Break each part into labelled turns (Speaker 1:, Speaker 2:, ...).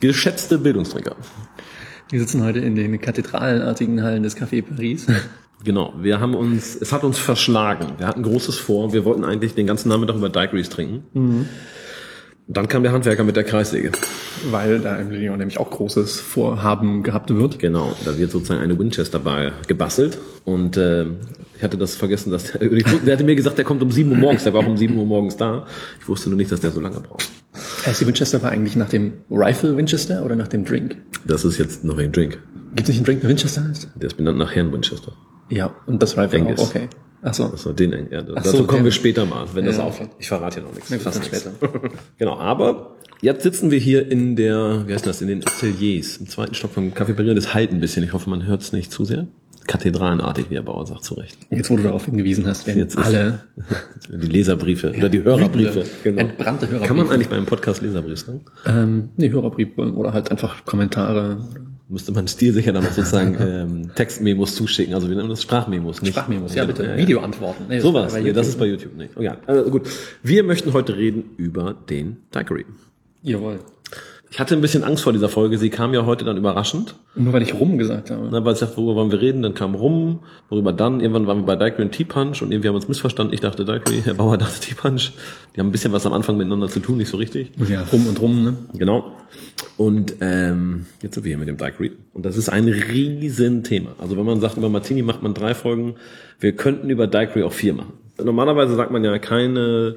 Speaker 1: Geschätzte Bildungsträger.
Speaker 2: Wir sitzen heute in den kathedralenartigen Hallen des Café Paris.
Speaker 1: Genau, es hat uns verschlagen. Wir hatten Großes vor. Wir wollten eigentlich den ganzen Nachmittag über Daiquiris trinken. Mhm. Dann kam der Handwerker mit der Kreissäge.
Speaker 2: Weil da in Lyon nämlich auch großes Vorhaben gehabt wird.
Speaker 1: Genau, da wird sozusagen eine Winchester Bar gebastelt. Und ich hatte das vergessen, dass der hatte mir gesagt, der kommt um 7 Uhr morgens. Der war auch um 7 Uhr morgens da. Ich wusste nur nicht, dass der so lange braucht.
Speaker 2: Heißt die Winchester Bar eigentlich nach dem Rifle Winchester oder nach dem Drink?
Speaker 1: Das ist jetzt noch ein Drink.
Speaker 2: Gibt es nicht einen Drink, der Winchester heißt?
Speaker 1: Der ist benannt nach Herrn Winchester.
Speaker 2: Ja, und das Rifle
Speaker 1: Angus.
Speaker 2: auch, okay. Ach so.
Speaker 1: Achso, dazu kommen wir später mal, wenn das aufhört. Ich verrate hier noch nichts.
Speaker 2: Fast später.
Speaker 1: Genau, aber jetzt sitzen wir hier in den Ateliers, im 2. Stock vom Café Paris. Das halt ein bisschen. Ich hoffe, man hört es nicht zu sehr. Kathedralenartig, wie der Bauer sagt, zu Recht.
Speaker 2: Jetzt, wo du darauf hingewiesen hast, werden jetzt alle
Speaker 1: die Leserbriefe oder die Hörerbriefe.
Speaker 2: Genau. Entbrannte Hörerbriefe.
Speaker 1: Kann man eigentlich beim Podcast Leserbrief sagen?
Speaker 2: Hörerbriefe oder halt einfach Kommentare.
Speaker 1: Müsste man stilsicher dann noch sozusagen Textmemos zuschicken, also wir nennen das Sprachmemos, nicht?
Speaker 2: Sprachmemos, ja bitte. Videoantworten.
Speaker 1: Nee, sowas, das ist bei YouTube nicht. Oh, ja. Also gut, wir möchten heute reden über den Daiquiri.
Speaker 2: Jawohl.
Speaker 1: Ich hatte ein bisschen Angst vor dieser Folge, sie kam ja heute dann überraschend.
Speaker 2: Nur weil ich Rum gesagt habe.
Speaker 1: Na, weil ich dachte, worüber wollen wir reden, dann kam Rum, worüber dann, irgendwann waren wir bei Daiquiri und Tea Punch und irgendwie haben wir uns missverstanden, ich dachte Daiquiri, Herr Bauer dachte Tea Punch. Die haben ein bisschen was am Anfang miteinander zu tun, nicht so richtig.
Speaker 2: Ja, Rum und Rum, ne?
Speaker 1: Genau. Und jetzt sind wir hier mit dem Daiquiri. Und das ist ein Riesenthema. Also wenn man sagt, über Martini macht man 3 Folgen, wir könnten über Daiquiri auch 4 machen. Normalerweise sagt man ja keine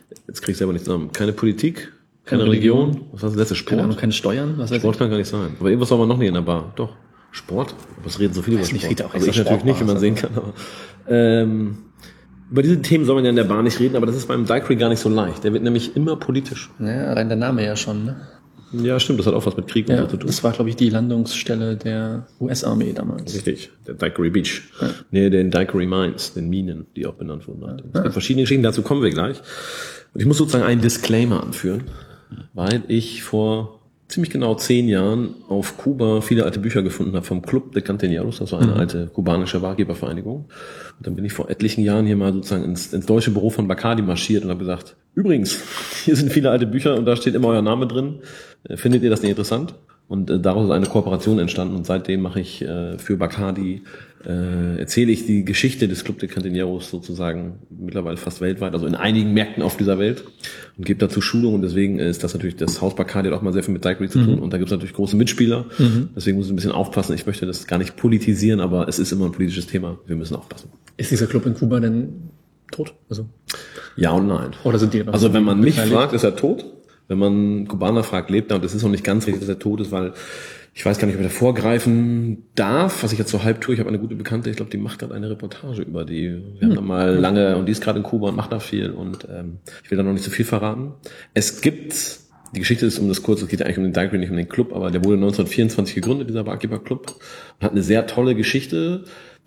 Speaker 1: Politik, keine Religion. Was war das letzte? Sport?
Speaker 2: Keine Steuern? Was
Speaker 1: Sport kann gar nicht sein. Aber irgendwas soll man noch nicht in der Bar. Doch. Sport? Was reden so viele über Sport?
Speaker 2: Auch
Speaker 1: also ich natürlich nicht, wie man sehen kann. Aber, über diese Themen soll man ja in der Bar nicht reden, aber das ist beim Daiquiri gar nicht so leicht. Der wird nämlich immer politisch.
Speaker 2: Ja, allein der Name ja schon, ne?
Speaker 1: Ja, stimmt. Das hat auch was mit Krieg und so zu tun.
Speaker 2: Das war, glaube ich, die Landungsstelle der US-Armee damals.
Speaker 1: Richtig. Der Daiquiri Beach. Ja. Nee, den Daiquiri Mines, den Minen, die auch benannt wurden. Es gibt verschiedene Geschichten, dazu kommen wir gleich. Und ich muss sozusagen einen Disclaimer anführen, weil ich vor ziemlich genau 10 Jahren auf Kuba viele alte Bücher gefunden habe vom Club de Canteneros, das war eine alte kubanische Barkeepervereinigung. Und dann bin ich vor etlichen Jahren hier mal sozusagen ins deutsche Büro von Bacardi marschiert und habe gesagt, übrigens, hier sind viele alte Bücher und da steht immer euer Name drin. Findet ihr das nicht interessant? Und daraus ist eine Kooperation entstanden und seitdem mache ich für Bacardi, erzähle ich die Geschichte des Club de Canteneros sozusagen mittlerweile fast weltweit, also in einigen Märkten auf dieser Welt und gebe dazu Schulung und deswegen ist das natürlich, das Haus Bacardi hat auch mal sehr viel mit Daiquiri zu tun und da gibt es natürlich große Mitspieler, deswegen muss ich ein bisschen aufpassen. Ich möchte das gar nicht politisieren, aber es ist immer ein politisches Thema, wir müssen aufpassen.
Speaker 2: Ist dieser Club in Kuba denn tot? Also
Speaker 1: ja und nein.
Speaker 2: Oder sind die
Speaker 1: also wenn man mich fragt, ist er tot. Wenn man Kubaner fragt, lebt er und es ist noch nicht ganz richtig, dass er tot ist, weil ich weiß gar nicht, ob ich da vorgreifen darf, was ich jetzt so halb tue. Ich habe eine gute Bekannte, ich glaube, die macht gerade eine Reportage über die. Wir haben da mal lange, und die ist gerade in Kuba und macht da viel und ich will da noch nicht so viel verraten. Es gibt, die Geschichte ist um das kurz, es geht ja eigentlich um den Daiquiri, nicht um den Club, aber der wurde 1924 gegründet, dieser Barkeeper Club, und hat eine sehr tolle Geschichte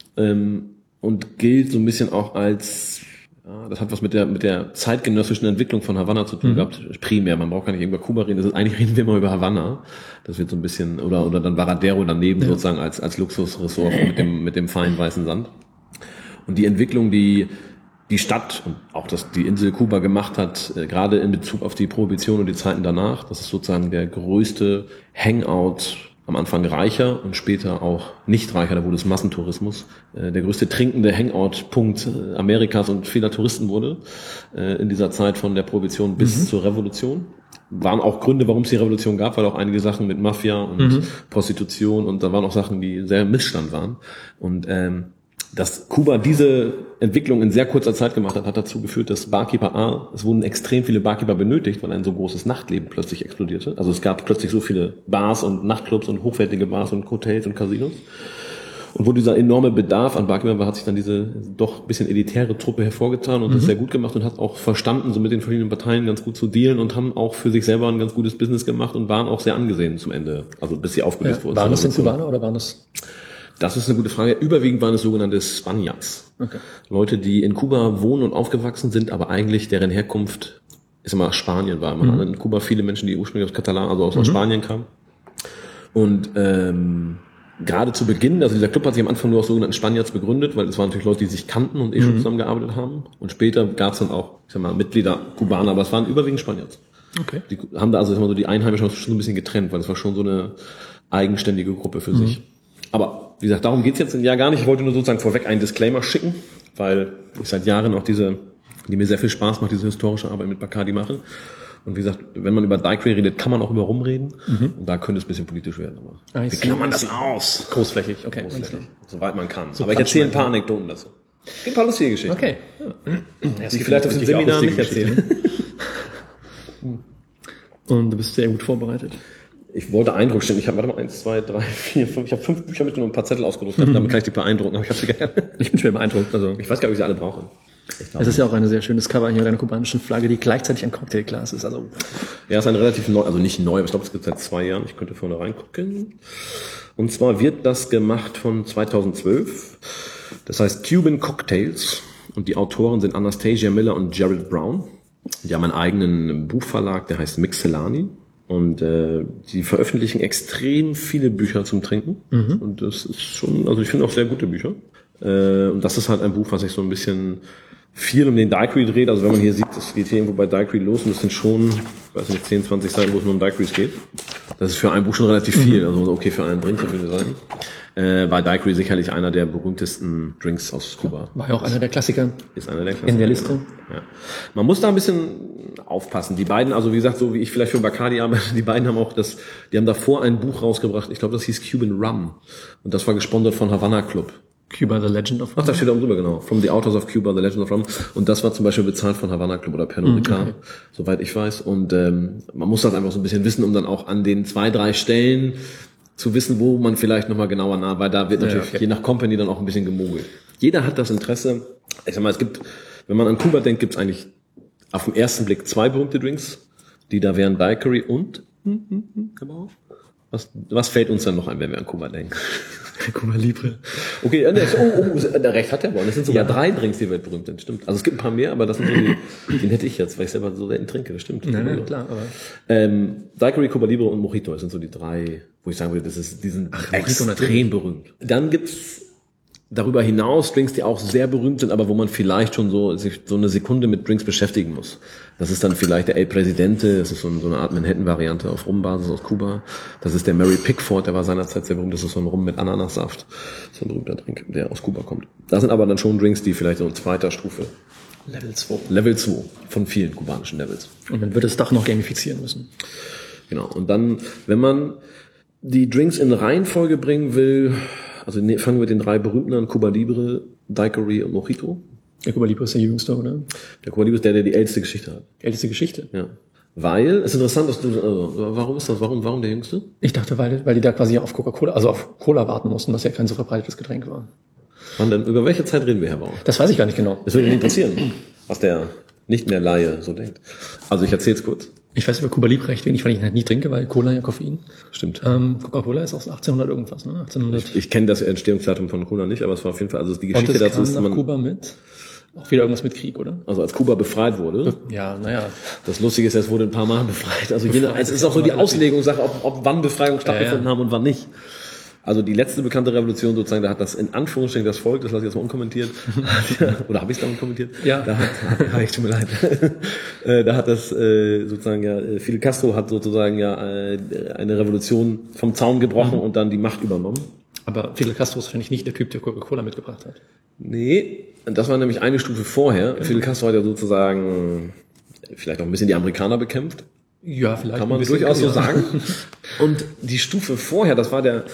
Speaker 1: und gilt so ein bisschen auch als, das hat was mit der zeitgenössischen Entwicklung von Havanna zu tun gehabt, primär. Man braucht gar nicht über Kuba reden. Eigentlich reden wir immer über Havanna. Das wird so ein bisschen, oder dann Varadero daneben sozusagen als Luxusressort mit dem feinen weißen Sand. Und die Entwicklung, die Stadt und auch die Insel Kuba gemacht hat, gerade in Bezug auf die Prohibition und die Zeiten danach, das ist sozusagen der größte Hangout, am Anfang reicher und später auch nicht reicher, da wurde es Massentourismus, der größte trinkende Hangout-Punkt Amerikas und vieler Touristen wurde in dieser Zeit von der Prohibition bis zur Revolution. Waren auch Gründe, warum es die Revolution gab, weil auch einige Sachen mit Mafia und Prostitution und da waren auch Sachen, die sehr im Missstand waren. Und dass Kuba diese Entwicklung in sehr kurzer Zeit gemacht hat, hat dazu geführt, dass es wurden extrem viele Barkeeper benötigt, weil ein so großes Nachtleben plötzlich explodierte. Also es gab plötzlich so viele Bars und Nachtclubs und hochwertige Bars und Hotels und Casinos. Und wo dieser enorme Bedarf an Barkeeper war, hat sich dann diese doch ein bisschen elitäre Truppe hervorgetan und das sehr gut gemacht und hat auch verstanden, so mit den verschiedenen Parteien ganz gut zu dealen und haben auch für sich selber ein ganz gutes Business gemacht und waren auch sehr angesehen zum Ende, also bis sie aufgelöst wurden.
Speaker 2: Waren das denn Kubaner oder waren das?
Speaker 1: Das ist eine gute Frage. Überwiegend waren es sogenannte Spaniards. Okay. Leute, die in Kuba wohnen und aufgewachsen sind, aber eigentlich deren Herkunft ist immer Spanien war. Man hat in Kuba viele Menschen, die ursprünglich aus Katalan, also aus Spanien kamen. Und gerade zu Beginn, also dieser Club hat sich am Anfang nur aus sogenannten Spaniards begründet, weil es waren natürlich Leute, die sich kannten und schon zusammengearbeitet haben. Und später gab es dann auch, Mitglieder Kubaner, aber es waren überwiegend Spaniards.
Speaker 2: Okay.
Speaker 1: Die haben da also immer so die Einheimischen schon ein bisschen getrennt, weil es war schon so eine eigenständige Gruppe für sich. Aber wie gesagt, darum geht's jetzt ja gar nicht. Ich wollte nur sozusagen vorweg einen Disclaimer schicken, weil ich seit Jahren auch die mir sehr viel Spaß macht, diese historische Arbeit mit Bacardi mache. Und wie gesagt, wenn man über Daiquiri redet, kann man auch über Rum reden. Und da könnte es ein bisschen politisch werden. Aber wie kann man das aus?
Speaker 2: Großflächig, okay.
Speaker 1: Großflächig, soweit man kann.
Speaker 2: So
Speaker 1: aber ich erzähle ein paar Anekdoten dazu. Ein paar lustige Geschichten.
Speaker 2: Okay.
Speaker 1: Die ich vielleicht auf dem Seminar nicht erzählen.
Speaker 2: Und du bist sehr gut vorbereitet.
Speaker 1: Ich wollte Eindruck stellen. Ich habe, 1, 2, 3, 4, 5. Ich habe 5 Bücher mit und ein paar Zettel ausgedruckt. Damit kann ich die beeindrucken. Aber ich habe sie gerne.
Speaker 2: Ich bin schwer beeindruckt. Also
Speaker 1: Ich weiß gar nicht, ob ich sie alle brauche.
Speaker 2: es ist ja auch ein sehr schönes Cover hier mit einer kubanischen Flagge, die gleichzeitig ein Cocktailglas ist. Also
Speaker 1: Ja, ist ein relativ neu, also nicht neu, aber ich glaube, es gibt seit 2 Jahren. Ich könnte vorne reingucken. Und zwar wird das gemacht von 2012. Das heißt Cuban Cocktails. Und die Autoren sind Anastasia Miller und Jared Brown. Die haben einen eigenen Buchverlag, der heißt Mixellani. Und die veröffentlichen extrem viele Bücher zum Trinken. Und das ist schon, also ich finde auch sehr gute Bücher. Und das ist halt ein Buch, was sich so ein bisschen viel um den Daiquiri dreht. Also wenn man hier sieht, es geht hier irgendwo bei Daiquiri los und es sind schon, ich weiß nicht, 10, 20 Seiten, wo es nur um Daiquiris geht. Das ist für ein Buch schon relativ viel. Also okay, für einen Drink, würde ich sagen. War Daiquiri sicherlich einer der berühmtesten Drinks aus Kuba.
Speaker 2: war ja auch einer der Klassiker
Speaker 1: Ist einer der Klassiker.
Speaker 2: in der Liste.
Speaker 1: Ja. Man muss da ein bisschen aufpassen. Die beiden, also wie gesagt, so wie ich vielleicht für Bacardi arbeite, die beiden haben auch die haben davor ein Buch rausgebracht, ich glaube, das hieß Cuban Rum. Und das war gesponsert von Havana Club.
Speaker 2: Cuba, The Legend of Rum.
Speaker 1: Ach, da steht da oben drüber, genau. From the Authors of Cuba, The Legend of Rum. Und das war zum Beispiel bezahlt von Havana Club oder Pernod Ricard, soweit ich weiß. Und man muss das einfach so ein bisschen wissen, um dann auch an den 2, 3 Stellen zu wissen, wo man vielleicht nochmal genauer nah, weil da wird natürlich je nach Company dann auch ein bisschen gemogelt. Jeder hat das Interesse. Ich sag mal, wenn man an Kuba denkt, gibt es eigentlich auf den ersten Blick 2 berühmte Drinks, die da wären Daiquiri und was fällt uns dann noch ein, wenn wir an Kuba denken?
Speaker 2: Cuba Libre.
Speaker 1: Okay, der Recht hat der wohl. Das sind sogar 3 Drinks, die weltberühmt sind, stimmt. Also es gibt ein paar mehr, aber das sind so den hätte ich jetzt, weil ich selber so selten trinke, das stimmt.
Speaker 2: Nein, klar, aber
Speaker 1: Daiquiri, Cuba Libre und Mojito, das sind so die 3, wo ich sagen würde, die sind extrem berühmt. Dann gibt's darüber hinaus Drinks, die auch sehr berühmt sind, aber wo man vielleicht schon sich so eine Sekunde mit Drinks beschäftigen muss. Das ist dann vielleicht der El Presidente, das ist so eine Art Manhattan-Variante auf Rumbasis aus Kuba. Das ist der Mary Pickford, der war seinerzeit sehr berühmt, das ist so ein Rum mit Ananassaft. Das ist ein berühmter Drink, der aus Kuba kommt. Das sind aber dann schon Drinks, die vielleicht so in 2. Stufe. Level 2 von vielen kubanischen Levels.
Speaker 2: und man wird es doch noch gamifizieren müssen.
Speaker 1: Genau. Und dann, wenn man die Drinks in Reihenfolge bringen will, also fangen wir mit den 3 berühmten an, Cuba Libre, Daiquiri und Mojito.
Speaker 2: Der Cuba Libre ist der jüngste, oder?
Speaker 1: Der Cuba Libre ist der die älteste Geschichte hat.
Speaker 2: Älteste Geschichte.
Speaker 1: Ja. Weil, es ist interessant, dass warum ist das? Warum der jüngste?
Speaker 2: Ich dachte, weil die da quasi auf Coca-Cola, also auf Cola warten mussten, was ja kein so verbreitetes Getränk war.
Speaker 1: Wann denn, über welche Zeit reden wir, Herr Bauer?
Speaker 2: Das weiß ich gar nicht genau.
Speaker 1: Das würde mich interessieren, was der nicht mehr Laie so denkt. Also ich erzähle es kurz.
Speaker 2: Ich weiß über Cuba Libre recht wenig, weil ich halt nie trinke, weil Cola ja Koffein.
Speaker 1: Stimmt.
Speaker 2: Coca-Cola ist aus 1800 irgendwas, ne? 1800.
Speaker 1: Ich kenne das Entstehungsdatum von Cola nicht, aber es war auf jeden Fall, also die
Speaker 2: Und
Speaker 1: Geschichte
Speaker 2: das
Speaker 1: dazu
Speaker 2: kam
Speaker 1: ist,
Speaker 2: nach Kuba mit auch wieder irgendwas mit Krieg, oder?
Speaker 1: also als Kuba befreit wurde.
Speaker 2: Ja, naja.
Speaker 1: Das Lustige ist, es wurde ein paar Mal befreit. Also es ist auch so die Auslegungssache, ob wann Befreiungen stattgefunden haben und wann nicht. Also die letzte bekannte Revolution sozusagen, da hat das in Anführungsstrichen das Volk, das lasse ich jetzt mal unkommentiert, oder habe ich es da unkommentiert?
Speaker 2: Ja.
Speaker 1: Tut mir leid. Da hat das sozusagen Fidel Castro hat sozusagen eine Revolution vom Zaun gebrochen und dann die Macht übernommen.
Speaker 2: Aber Fidel Castro ist wahrscheinlich nicht der Typ, der Coca-Cola mitgebracht hat.
Speaker 1: Nee, das war nämlich eine Stufe vorher. Fidel Castro hat ja sozusagen vielleicht auch ein bisschen die Amerikaner bekämpft.
Speaker 2: Ja, vielleicht.
Speaker 1: Kann man durchaus so sagen. Und die Stufe vorher, das war der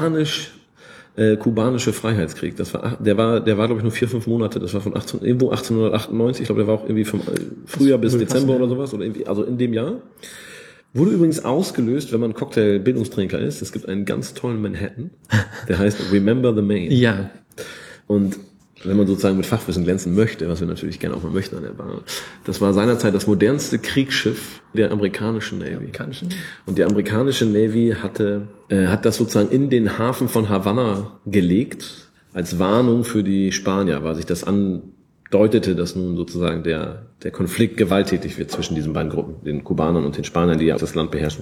Speaker 1: spanisch-kubanische Freiheitskrieg. Der war glaube ich nur 4, 5 Monate. Das war von 1898. Ich glaube, der war auch irgendwie vom Frühjahr bis Dezember oder sowas oder irgendwie, also in dem Jahr. Wurde übrigens ausgelöst, wenn man Cocktail-Bildungstrinker ist. Es gibt einen ganz tollen Manhattan, der heißt Remember the Maine.
Speaker 2: Ja.
Speaker 1: Und wenn man sozusagen mit Fachwissen glänzen möchte, was wir natürlich gerne auch mal möchten an der Bar, das war seinerzeit das modernste Kriegsschiff der amerikanischen Navy. Und die amerikanische Navy hat das sozusagen in den Hafen von Havanna gelegt, als Warnung für die Spanier, weil sich das andeutete, dass nun sozusagen der Konflikt gewalttätig wird zwischen diesen beiden Gruppen, den Kubanern und den Spaniern, die ja das Land beherrschen.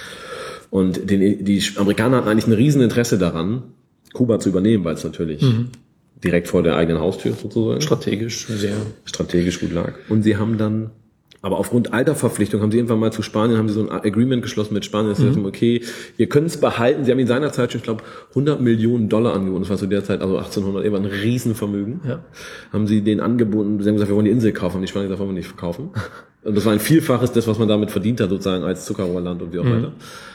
Speaker 1: Und die Amerikaner hatten eigentlich ein Rieseninteresse daran, Kuba zu übernehmen, weil es natürlich direkt vor der eigenen Haustür sozusagen.
Speaker 2: Strategisch gut lag.
Speaker 1: Und sie haben dann Aber aufgrund alter Verpflichtung haben sie irgendwann mal zu Spanien, haben sie so ein Agreement geschlossen mit Spanien, dass sie sagen, okay, ihr könnt es behalten. Sie haben in seiner Zeit schon, ich glaube, $100 Millionen angeboten. Das war zu der Zeit, also 1800, eben ein Riesenvermögen. Ja. Haben sie denen angeboten, sie haben gesagt, wir wollen die Insel kaufen. Die Spanier gesagt, wollen wir nicht verkaufen. Und das war ein Vielfaches des, was man damit verdient hat, sozusagen als Zuckerrohrland und wie auch weiter.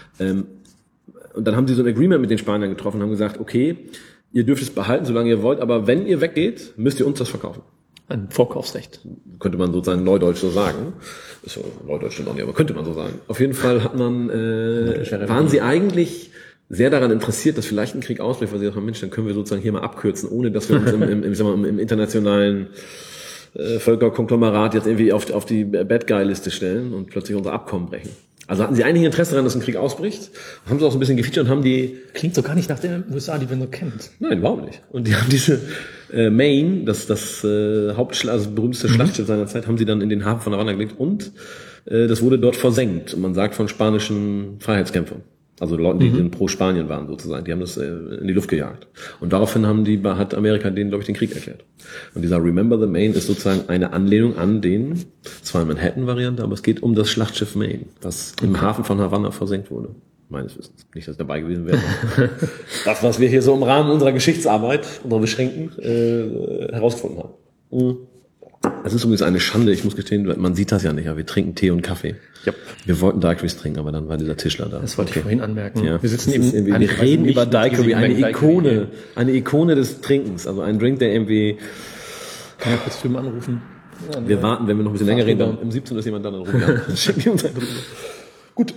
Speaker 1: Und dann haben sie so ein Agreement mit den Spaniern getroffen und haben gesagt, okay, ihr dürft es behalten, solange ihr wollt, aber wenn ihr weggeht, müsst ihr uns das verkaufen.
Speaker 2: Ein Vorkaufsrecht.
Speaker 1: Könnte man sozusagen neudeutsch so sagen. Ist so, neudeutsch stimmt auch nicht, aber könnte man so sagen. Auf jeden Fall hat man, waren sie eigentlich sehr daran interessiert, dass vielleicht ein Krieg ausbricht, weil sie gesagt haben, Mensch, dann können wir sozusagen hier mal abkürzen, ohne dass wir uns im internationalen Völkerkonglomerat jetzt irgendwie auf die Bad Guy-Liste stellen und plötzlich unser Abkommen brechen. Also hatten sie eigentlich Interesse daran, dass ein Krieg ausbricht, haben sie auch so ein bisschen gefeatured und haben die...
Speaker 2: Klingt so gar nicht nach der USA, die wir nur kennt.
Speaker 1: Nein, überhaupt nicht. Und die haben diese Maine, das berühmteste Schlachtschiff seiner Zeit, haben sie dann in den Hafen von Havanna gelegt und das wurde dort versenkt. Und man sagt von spanischen Freiheitskämpfern. Also Leuten, die pro Spanien waren sozusagen. Die haben das in die Luft gejagt. Und daraufhin hat Amerika denen, glaube ich, den Krieg erklärt. Und dieser Remember the Maine ist sozusagen eine Anlehnung an den, zwar eine Manhattan-Variante, aber es geht um das Schlachtschiff Maine, das im Hafen von Havanna versenkt wurde. Meines Wissens. Nicht, dass ich dabei gewesen wäre. Das, was wir hier so im Rahmen unserer Geschichtsarbeit, unserer Beschränkten, herausgefunden haben. Es ist übrigens eine Schande, ich muss gestehen, man sieht das ja nicht, aber wir trinken Tee und Kaffee. Yep. Wir wollten Daiquiris trinken, aber dann war dieser Tischler da.
Speaker 2: Das wollte ich vorhin anmerken.
Speaker 1: Ja. Wir reden über Daiquiri, eine Ikone des Trinkens, also ein Drink, der irgendwie...
Speaker 2: Kann ja kurz drüben anrufen.
Speaker 1: Wir warten, wenn wir noch ein bisschen länger reden, dann um 17 ist jemand dann rum. Dann schicken die uns einen drüber. Gut.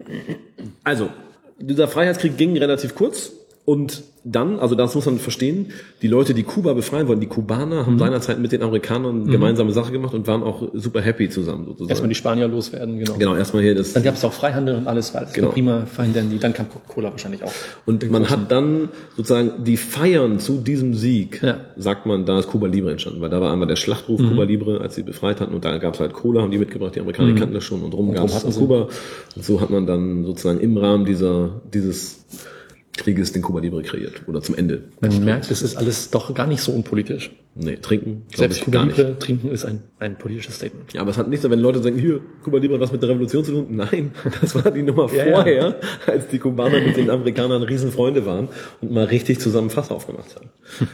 Speaker 1: Also, dieser Freiheitskrieg ging relativ kurz. Und dann, also das muss man verstehen, die Leute, die Kuba befreien wollten, die Kubaner, haben seinerzeit mit den Amerikanern gemeinsame Sache gemacht und waren auch super happy zusammen sozusagen.
Speaker 2: Erstmal die Spanier loswerden, genau.
Speaker 1: Genau, erstmal hier das.
Speaker 2: Dann gab es auch Freihandel und alles, weil
Speaker 1: genau.
Speaker 2: Prima verhindern dann kam Coca-Cola wahrscheinlich auch.
Speaker 1: Und man hat dann sozusagen die Feiern zu diesem Sieg, sagt man, da ist Cuba Libre entstanden, weil da war einmal der Schlachtruf Cuba Libre, als sie befreit hatten und da gab es halt Cola, haben die mitgebracht, die Amerikaner kannten das schon und rum gab es Kuba. Und so hat man dann sozusagen im Rahmen dieses Krieges den Cuba Libre kreiert oder zum Ende.
Speaker 2: Man merkt, es ist alles doch gar nicht so unpolitisch.
Speaker 1: Nee, trinken,
Speaker 2: selbst Cuba Libre trinken ist ein politisches Statement.
Speaker 1: Ja, aber es hat nichts, wenn Leute sagen, hier, Cuba Libre hat was mit der Revolution zu tun. Nein, das war die Nummer vorher, als die Kubaner mit den Amerikanern Riesenfreunde waren und mal richtig zusammen Fass aufgemacht haben.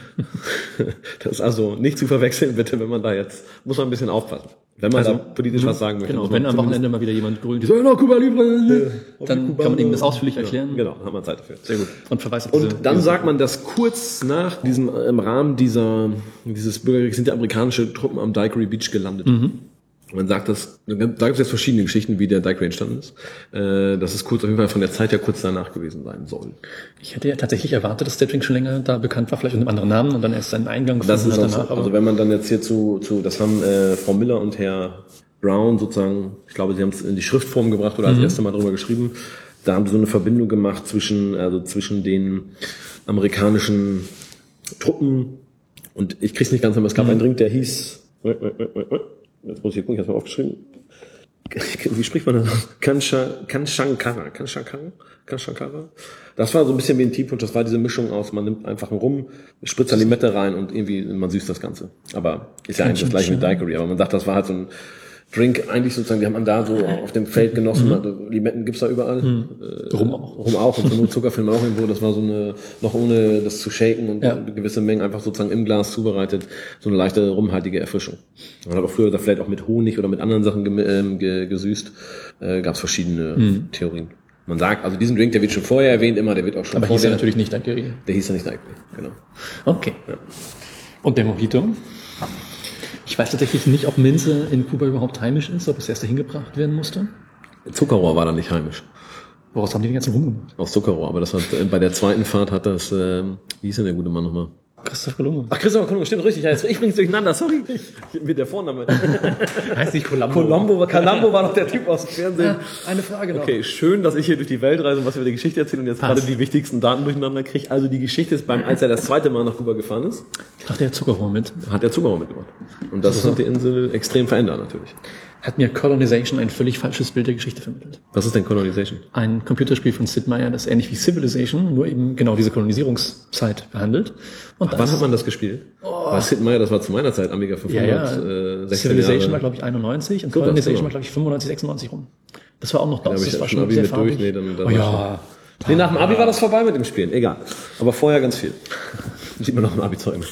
Speaker 1: Das ist also nicht zu verwechseln, bitte, wenn man da jetzt, muss man ein bisschen aufpassen. Wenn man da politisch was sagen möchte.
Speaker 2: Genau, wenn am Wochenende mal wieder jemand grünt.
Speaker 1: Die sagen, Cuba Libre.
Speaker 2: Dann kann man ihm das ausführlich erklären.
Speaker 1: Genau, hat man Zeit dafür. Sehr gut.
Speaker 2: Und verweist
Speaker 1: und dann sagt man, dass kurz nach diesem, im Rahmen dieses Bürgerkriegs sind ja amerikanische Truppen am Daiquiri Beach gelandet. Man sagt das, da gibt es jetzt verschiedene Geschichten, wie der Daiquiri entstanden ist. Dass es kurz auf jeden Fall von der Zeit ja kurz danach gewesen sein soll.
Speaker 2: Ich hätte ja tatsächlich erwartet, dass der Drink schon länger da bekannt war, vielleicht unter einem anderen Namen und dann erst seinen Eingang
Speaker 1: gefunden hat danach. Also wenn man dann jetzt hier das haben Frau Miller und Herr Brown sozusagen, ich glaube, sie haben es in die Schriftform gebracht oder als erste Mal darüber geschrieben. Da haben sie so eine Verbindung gemacht zwischen den amerikanischen Truppen und ich krieg's nicht ganz hin, es gab einen Drink, der hieß, jetzt muss ich gucken, ich hab's mal aufgeschrieben. Wie spricht man das aus? Kanshankara. Das war so ein bisschen wie ein Teepunsch, das war diese Mischung aus, man nimmt einfach einen Rum, spritzt da Limette rein und irgendwie, man süßt das Ganze. Aber ist ja eigentlich das gleiche mit Daiquiri, aber man sagt, das war halt so ein Drink, eigentlich sozusagen, wir haben da so auf dem Feld genossen, Limetten gibt's da überall. Rum auch und nur Zucker findet man auch irgendwo, das war so noch ohne das zu shaken und eine gewisse Menge einfach sozusagen im Glas zubereitet, so eine leichte rumhaltige Erfrischung. Man hat auch früher da vielleicht auch mit Honig oder mit anderen Sachen gesüßt, gab's verschiedene Theorien. Man sagt, also diesen Drink, der wird schon vorher erwähnt, immer, der wird auch schon
Speaker 2: aber hieß er natürlich nicht Daiquiri.
Speaker 1: Der hieß ja nicht Daiquiri, genau.
Speaker 2: Okay. Ja. Und der Mojito? Ich weiß tatsächlich nicht, ob Minze in Kuba überhaupt heimisch ist, ob es erst dahin gebracht werden musste.
Speaker 1: Zuckerrohr war da nicht heimisch.
Speaker 2: Woraus haben die den ganzen Rum gemacht?
Speaker 1: Aus Zuckerrohr, aber das hat bei der zweiten Fahrt hat das, wie hieß denn der gute Mann nochmal?
Speaker 2: Christoph Kolumbo.
Speaker 1: Ach, Christoph Kolumbo, stimmt richtig. Ich bring's durcheinander, sorry. Mit der Vorname.
Speaker 2: Heißt nicht Columbo.
Speaker 1: Columbo war doch der Typ aus dem Fernsehen.
Speaker 2: Eine Frage noch.
Speaker 1: Okay, schön, dass ich hier durch die Welt reise und was über die Geschichte erzähle und jetzt gerade die wichtigsten Daten durcheinander kriege. Also die Geschichte ist als er das zweite Mal nach Kuba gefahren ist.
Speaker 2: Hat er Zuckerrohr mit?
Speaker 1: Hat er Zuckerrohr mitgebracht. Und das hat die Insel extrem verändert natürlich.
Speaker 2: Hat mir Colonization ein völlig falsches Bild der Geschichte vermittelt.
Speaker 1: Was ist denn Colonization?
Speaker 2: Ein Computerspiel von Sid Meier, das ähnlich wie Civilization, nur eben genau diese Kolonisierungszeit behandelt.
Speaker 1: Und wann hat man das gespielt?
Speaker 2: Oh,
Speaker 1: Bei Sid Meier, das war zu meiner Zeit, Amiga 500.
Speaker 2: Civilization war, glaube ich, 91 und Colonization war, glaube ich, 95, 96 rum. Das war auch noch DOS, das war schon sehr farbig.
Speaker 1: Nee, nach dem Abi war das vorbei mit dem Spielen, egal. Aber vorher ganz viel. Sieht man noch im Abi-Zeugnis.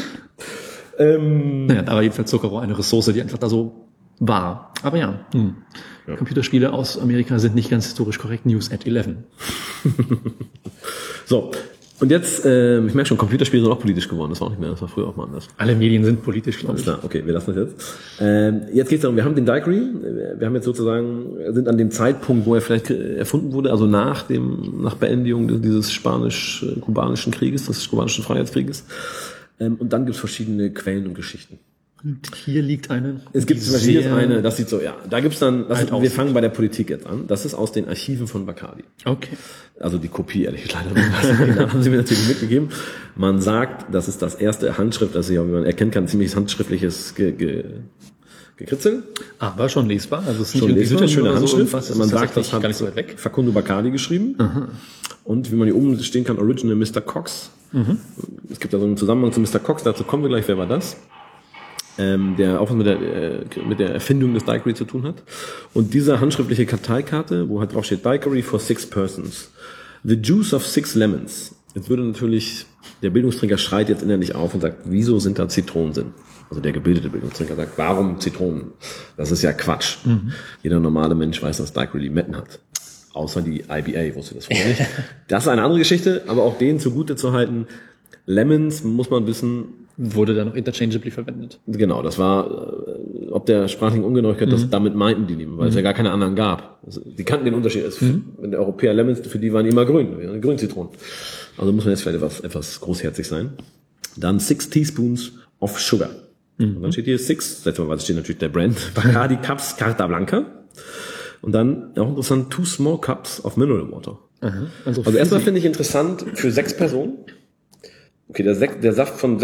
Speaker 2: Naja, da war jedenfalls Zuckerrohr eine Ressource, die einfach da so war. Aber ja. Computerspiele aus Amerika sind nicht ganz historisch korrekt. News at 11.
Speaker 1: So, und jetzt, ich merke schon, Computerspiele sind auch politisch geworden. Das war auch nicht mehr, das war früher auch mal anders.
Speaker 2: Alle Medien sind politisch, glaube ich.
Speaker 1: Klar, okay, wir lassen das jetzt. Jetzt geht es darum, wir haben den Daiquiri, wir haben jetzt sozusagen, sind an dem Zeitpunkt, wo er vielleicht erfunden wurde, also nach Beendigung dieses spanisch-kubanischen Krieges, des kubanischen Freiheitskrieges. Und dann gibt es verschiedene Quellen und Geschichten.
Speaker 2: Und hier liegt eine.
Speaker 1: Es gibt zum Beispiel hier eine, das sieht so, ja, da gibt's dann, wir fangen bei der Politik jetzt an. Das ist aus den Archiven von Bacardi.
Speaker 2: Okay.
Speaker 1: Also die Kopie, ehrlich gesagt, haben sie mir natürlich mitgegeben. Man sagt, das ist das erste Handschrift, das wie man erkennen kann, ziemlich handschriftliches Gekritzel.
Speaker 2: Aber schon lesbar, also es ist
Speaker 1: schon
Speaker 2: nicht
Speaker 1: lesbar, schöne Handschrift.
Speaker 2: So man sagt, das hat gar nicht so weit weg.
Speaker 1: Facundo Bacardi geschrieben. Aha. Und wie man hier oben stehen kann, Original Mr. Cox. Mhm. Es gibt da so einen Zusammenhang zu Mr. Cox, dazu kommen wir gleich, wer war das? Der auch was mit der Erfindung des Daiquiri zu tun hat. Und diese handschriftliche Karteikarte, wo halt drauf steht, Daiquiri for 6 persons. The juice of 6 lemons. Jetzt würde natürlich, der Bildungstrinker schreit jetzt innerlich auf und sagt, wieso sind da Zitronen drin? Also der gebildete Bildungstrinker sagt, warum Zitronen? Das ist ja Quatsch. Mhm. Jeder normale Mensch weiß, dass Daiquiri Limetten hat. Außer die IBA, wusste das vorher nicht. Das ist eine andere Geschichte, aber auch denen zugute zu halten, Lemons, muss man wissen,
Speaker 2: wurde dann noch interchangeably verwendet.
Speaker 1: Genau, das war, ob der sprachlichen Ungenauigkeit, das damit meinten die nicht, weil es ja gar keine anderen gab. Also, die kannten den Unterschied. Wenn der Europäer Lemons, für die waren die immer grün, Grünzitronen. Also muss man jetzt vielleicht etwas großherzig sein. Dann 6 Teaspoons of Sugar. Und dann steht hier 6, letztes steht natürlich der Brand, Bacardi Cups Carta Blanca. Und dann, auch interessant, 2 small cups of mineral water. Also erstmal finde ich interessant, für 6 Personen, okay, der Saft von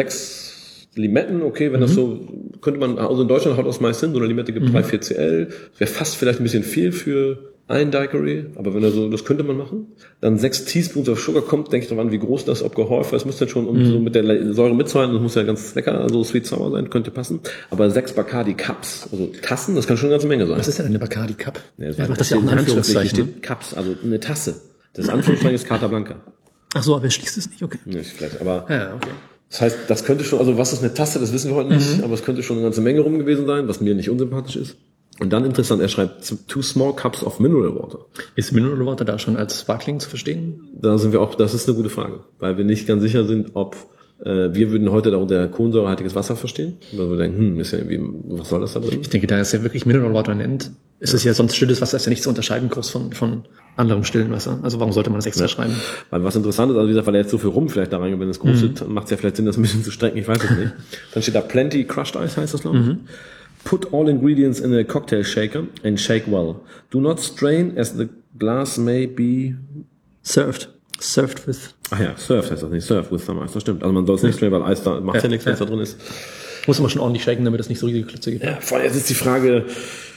Speaker 1: 6 Limetten, okay, wenn das so, könnte man, also in Deutschland haut das meist hin, so eine Limette gibt 3-4 Cl, wäre fast vielleicht ein bisschen viel für ein Daiquiri, aber wenn er so, das könnte man machen. Dann 6 Teaspoons of Sugar kommt, denke ich daran, wie groß das, ob gehäuft, das müsste dann schon, um so mit der Säure mitzuhalten, das muss ja ganz lecker, also sweet sour sein, könnte passen. Aber 6 Bacardi Cups, also Tassen, das kann schon eine ganze Menge sein.
Speaker 2: Was ist denn eine Bacardi Cup?
Speaker 1: Ja, das ist ja auch ein Anführungszeichen. Steht Cups, also eine Tasse. Das Anführungszeichen ist Carta Blanca.
Speaker 2: Ach so, aber er schließt es nicht, okay.
Speaker 1: Nicht vielleicht, aber.
Speaker 2: Ja, okay.
Speaker 1: Das heißt, das könnte schon, also was ist eine Tasse, das wissen wir heute nicht, aber es könnte schon eine ganze Menge rum gewesen sein, was mir nicht unsympathisch ist. Und dann interessant, er schreibt 2 small cups of mineral water.
Speaker 2: Ist Mineral Water da schon als Sparkling zu verstehen?
Speaker 1: Da sind wir auch, das ist eine gute Frage, weil wir nicht ganz sicher sind, ob wir würden heute darunter kohlensäurehaltiges Wasser verstehen. Weil wir denken, ist ja irgendwie, was soll das da drin?
Speaker 2: Ich denke, da es ja wirklich Mineral Water nennt, ist es ja sonst stilles Wasser, ist ja nicht zu unterscheiden groß von anderem stillen Wasser. Also warum sollte man das extra schreiben?
Speaker 1: Weil was interessant ist, also wie gesagt, weil er jetzt so viel rum vielleicht da reingeht, wenn es groß ist, macht es ja vielleicht Sinn, das ein bisschen zu strecken, ich weiß es nicht. Dann steht da Plenty Crushed Ice, heißt das, glaube ich. Put all ingredients in a cocktail shaker and shake well. Do not strain as the glass may be
Speaker 2: served with.
Speaker 1: Ach ja, served heißt das nicht, served with some ice, das stimmt. Also man soll es nicht strain, weil Eis da macht ja nichts, wenn es da drin ist.
Speaker 2: Muss man schon ordentlich shaken, damit es nicht so riesige Klötze gibt.
Speaker 1: Ja, vor allem jetzt ist die Frage,